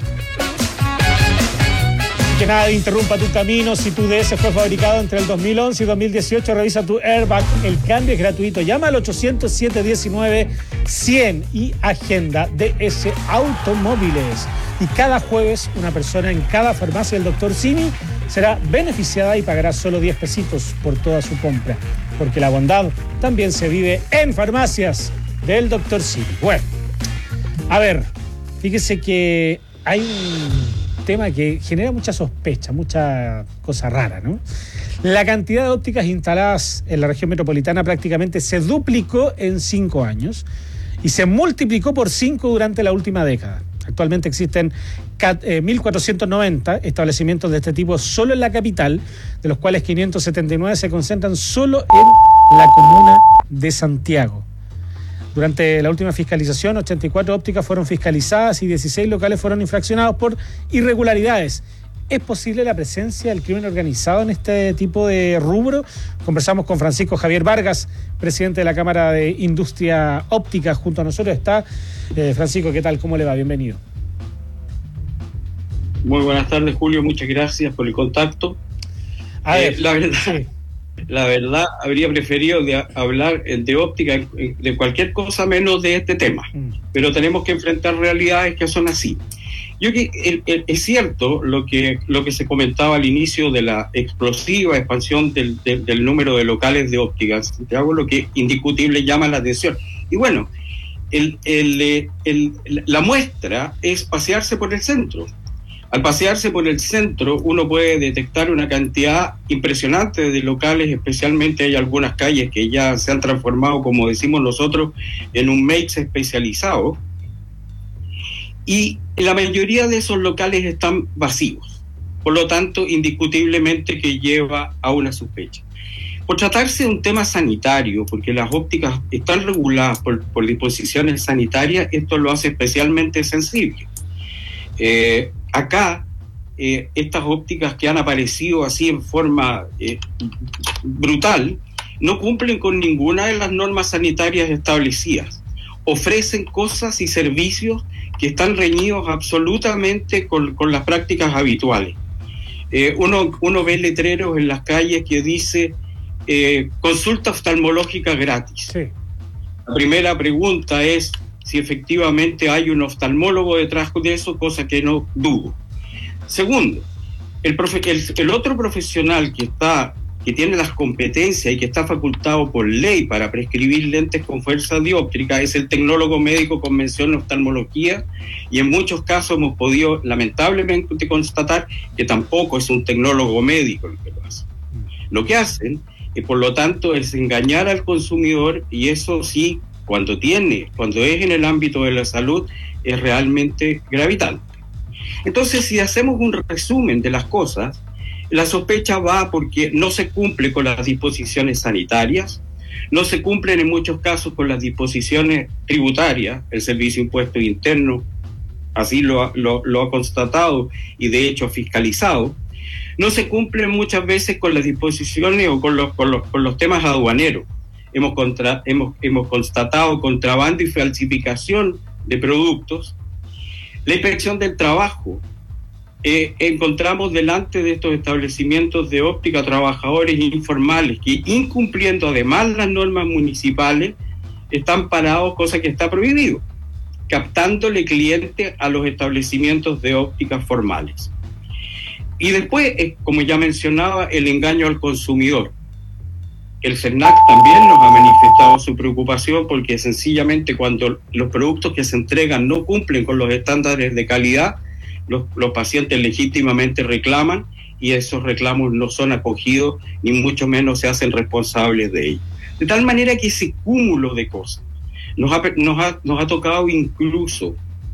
Que nada interrumpa tu camino. Si tu DS fue fabricado entre el 2011 y 2018, revisa tu airbag. El cambio es gratuito. Llama al 800-719-100 y agenda DS Automóviles. Y cada jueves, una persona en cada farmacia del Dr. Simi será beneficiada y pagará solo 10 pesitos por toda su compra. Porque la bondad también se vive en farmacias del Dr. Simi. Bueno, a ver, fíjese que hay un tema que genera mucha sospecha, mucha cosa rara, ¿no? La cantidad de ópticas instaladas en la región metropolitana prácticamente se duplicó en 5 años y se multiplicó por 5 durante la última década. Actualmente existen 1.490 establecimientos de este tipo solo en la capital, de los cuales 579 se concentran solo en la comuna de Santiago. Durante la última fiscalización, 84 ópticas fueron fiscalizadas y 16 locales fueron infraccionados por irregularidades. ¿Es posible la presencia del crimen organizado en este tipo de rubro? Conversamos con Francisco Javier Vargas, presidente de la Cámara de Industria Óptica. Junto a nosotros está Francisco, ¿qué tal? ¿Cómo le va? Bienvenido. Muy buenas tardes, Julio. Muchas gracias por el contacto. La verdad, habría preferido hablar de óptica, de cualquier cosa menos de este tema. Pero tenemos que enfrentar realidades que son así. Es cierto lo que se comentaba al inicio de la explosiva expansión del número de locales de óptica en Santiago, lo que indiscutible llama la atención. Y bueno, la muestra es pasearse por el centro. Al pasearse por el centro uno puede detectar una cantidad impresionante de locales, especialmente hay algunas calles que ya se han transformado, como decimos nosotros, en un maze especializado, y la mayoría de esos locales están vacíos, por lo tanto indiscutiblemente que lleva a una sospecha. Por tratarse de un tema sanitario, porque las ópticas están reguladas por disposiciones sanitarias, esto lo hace especialmente sensible. Acá, estas ópticas que han aparecido así en forma brutal, no cumplen con ninguna de las normas sanitarias establecidas. Ofrecen cosas y servicios que están reñidos absolutamente con las prácticas habituales. Uno ve letreros en las calles que dice consulta oftalmológica gratis. Sí. La primera pregunta es si efectivamente hay un oftalmólogo detrás de eso, cosa que no dudo. Segundo, el otro profesional que tiene las competencias y que está facultado por ley para prescribir lentes con fuerza dióptrica es el tecnólogo médico con mención en oftalmología, y en muchos casos hemos podido lamentablemente constatar que tampoco es un tecnólogo médico el que lo hace. Lo que hacen, por lo tanto, es engañar al consumidor, y eso sí, cuando es en el ámbito de la salud, es realmente gravitante. Entonces, si hacemos un resumen de las cosas, la sospecha va porque no se cumple con las disposiciones sanitarias, no se cumplen en muchos casos con las disposiciones tributarias, el Servicio de Impuestos Internos así lo ha constatado y de hecho fiscalizado, no se cumplen muchas veces con las disposiciones o con los temas aduaneros. Hemos constatado contrabando y falsificación de productos. La inspección del trabajo. Encontramos delante de estos establecimientos de óptica trabajadores informales que, incumpliendo además las normas municipales, están parados, cosa que está prohibido, captándole clientes a los establecimientos de óptica formales. Y después, como ya mencionaba, el engaño al consumidor. El CERNAC también nos ha manifestado su preocupación porque sencillamente cuando los productos que se entregan no cumplen con los estándares de calidad, los pacientes legítimamente reclaman y esos reclamos no son acogidos ni mucho menos se hacen responsables de ellos. De tal manera que ese cúmulo de cosas, Nos ha tocado incluso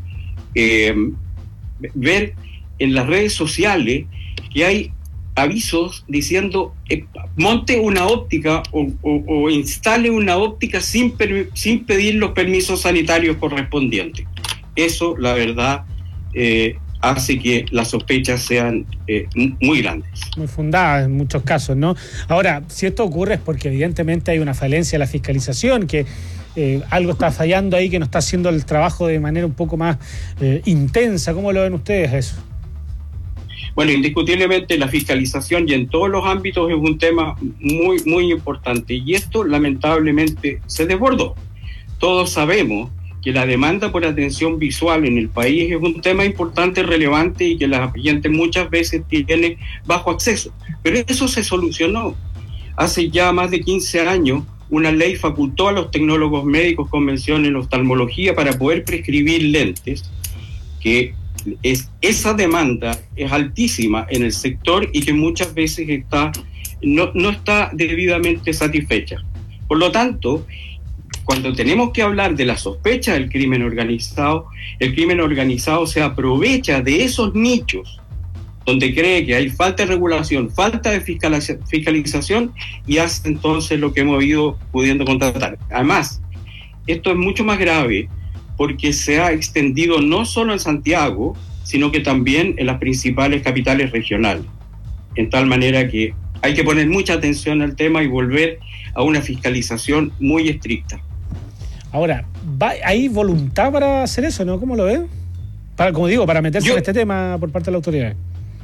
ver en las redes sociales que hay avisos diciendo monte una óptica o instale una óptica sin pedir los permisos sanitarios correspondientes. Eso, la verdad, hace que las sospechas sean muy grandes. Muy fundadas en muchos casos, ¿no? Ahora, si esto ocurre es porque evidentemente hay una falencia en la fiscalización, que algo está fallando ahí, que no está haciendo el trabajo de manera un poco más intensa. ¿Cómo lo ven ustedes eso? Bueno, indiscutiblemente la fiscalización y en todos los ámbitos es un tema muy, muy importante, y esto lamentablemente se desbordó. Todos sabemos que la demanda por atención visual en el país es un tema importante, relevante, y que la gente muchas veces tiene bajo acceso. Pero eso se solucionó. Hace ya más de 15 años, una ley facultó a los tecnólogos médicos con mención en oftalmología para poder prescribir lentes, que esa demanda es altísima en el sector y que muchas veces no está debidamente satisfecha. Por lo tanto, cuando tenemos que hablar de la sospecha del crimen organizado, el crimen organizado se aprovecha de esos nichos donde cree que hay falta de regulación, falta de fiscalización, y hace entonces lo que hemos ido pudiendo constatar. Además, esto es mucho más grave porque se ha extendido no solo en Santiago, sino que también en las principales capitales regionales. En tal manera que hay que poner mucha atención al tema y volver a una fiscalización muy estricta. Ahora, ¿hay voluntad para hacer eso, no? ¿Cómo lo ven? Para meterse en este tema por parte de la autoridad.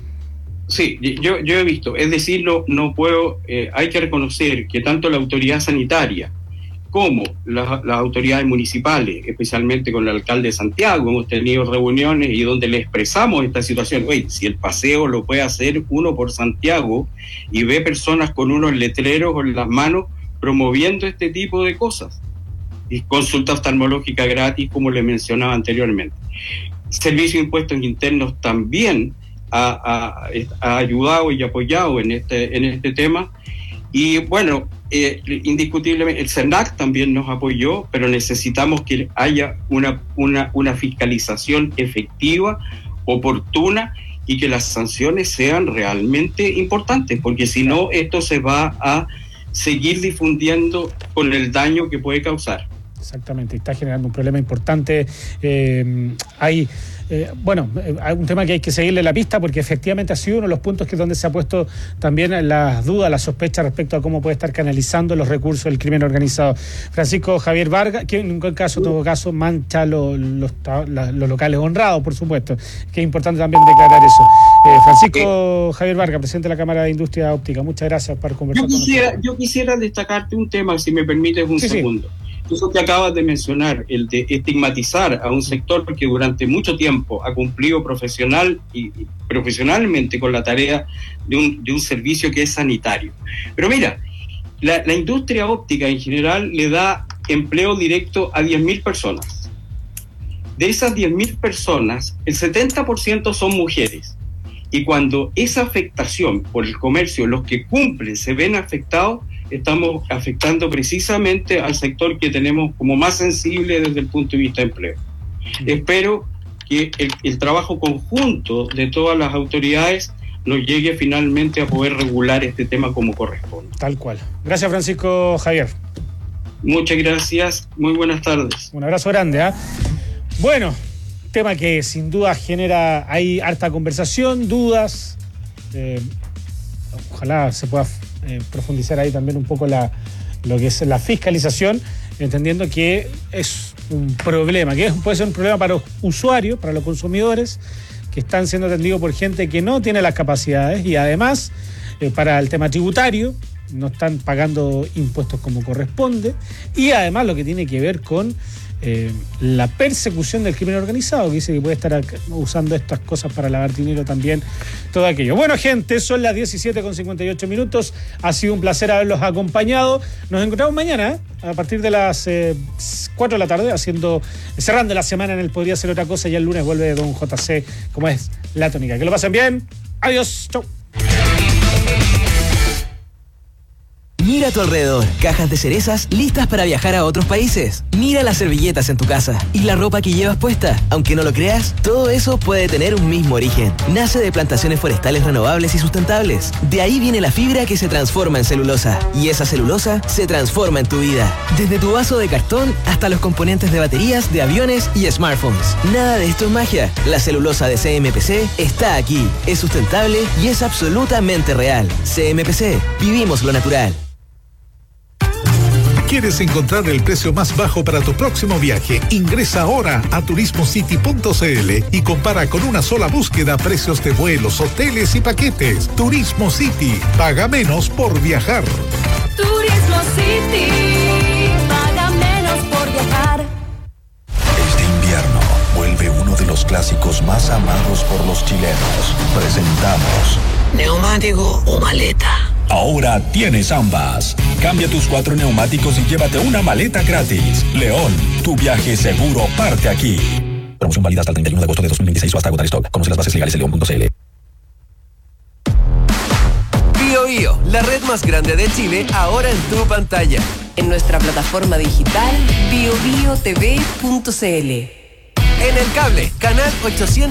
Sí, yo he visto, es decir, no puedo, hay que reconocer que tanto la autoridad sanitaria como las autoridades municipales, especialmente con el alcalde de Santiago, hemos tenido reuniones y donde le expresamos esta situación. Oye, si el paseo lo puede hacer uno por Santiago y ve personas con unos letreros en las manos promoviendo este tipo de cosas, y consulta oftalmológica gratis, como le mencionaba anteriormente. Servicio de Impuestos Internos también ha ayudado y apoyado en este tema. Y bueno, indiscutiblemente el CERNAC también nos apoyó, pero necesitamos que haya una fiscalización efectiva, oportuna, y que las sanciones sean realmente importantes, porque si no, esto se va a seguir difundiendo con el daño que puede causar. Exactamente, está generando un problema importante. Hay un tema que hay que seguirle la pista, porque efectivamente ha sido uno de los puntos donde se ha puesto también las dudas, las sospechas respecto a cómo puede estar canalizando los recursos del crimen organizado. Francisco Javier Vargas, que en ningún caso, mancha los locales honrados, por supuesto, que es importante también declarar eso. Francisco Javier Vargas, presidente de la Cámara de Industria Óptica, muchas gracias por conversar con nosotros. Yo quisiera destacarte un tema, si me permites un segundo. Sí. Eso que acabas de mencionar, el de estigmatizar a un sector que durante mucho tiempo ha cumplido profesionalmente con la tarea de un servicio que es sanitario. Pero mira, la industria óptica en general le da empleo directo a 10.000 personas. De esas 10.000 personas, el 70% son mujeres. Y cuando esa afectación por el comercio, los que cumplen, se ven afectados, estamos afectando precisamente al sector que tenemos como más sensible desde el punto de vista de empleo. Espero que el trabajo conjunto de todas las autoridades nos llegue finalmente a poder regular este tema como corresponde. Tal cual. Gracias, Francisco Javier. Muchas gracias, muy buenas tardes. Un abrazo grande. Bueno, tema que sin duda hay harta conversación, dudas. Ojalá se pueda profundizar ahí también un poco lo que es la fiscalización, entendiendo que es un problema, puede ser un problema para los usuarios, para los consumidores, que están siendo atendidos por gente que no tiene las capacidades, y además para el tema tributario no están pagando impuestos como corresponde, y además lo que tiene que ver con la persecución del crimen organizado, que dice que puede estar usando estas cosas para lavar dinero también, todo aquello. Bueno, gente, son las 17:58. Ha sido un placer haberlos acompañado. Nos encontramos mañana a partir de las 4 de la tarde, cerrando la semana en el Podría Ser Otra Cosa, y el lunes vuelve don JC, como es la tónica. Que lo pasen bien. Adiós. Chau. Mira a tu alrededor. Cajas de cerezas listas para viajar a otros países. Mira las servilletas en tu casa y la ropa que llevas puesta. Aunque no lo creas, todo eso puede tener un mismo origen. Nace de plantaciones forestales renovables y sustentables. De ahí viene la fibra que se transforma en celulosa. Y esa celulosa se transforma en tu vida. Desde tu vaso de cartón hasta los componentes de baterías, de aviones y smartphones. Nada de esto es magia. La celulosa de CMPC está aquí. Es sustentable y es absolutamente real. CMPC. Vivimos lo natural. ¿Quieres encontrar el precio más bajo para tu próximo viaje? Ingresa ahora a turismocity.cl y compara con una sola búsqueda precios de vuelos, hoteles y paquetes. Turismo City. Paga menos por viajar. Turismo City. Paga menos por viajar. Este invierno vuelve uno de los clásicos más amados por los chilenos. Presentamos ¿neumático o maleta? Ahora tienes ambas. Cambia tus 4 neumáticos y llévate una maleta gratis. León, tu viaje seguro parte aquí. Promoción válida hasta el 31 de agosto de 2026 o hasta agotar stock. Conoce las bases legales en león.cl. Bio Bio, la red más grande de Chile, ahora en tu pantalla. En nuestra plataforma digital biobiotv.cl. En el cable, canal 800.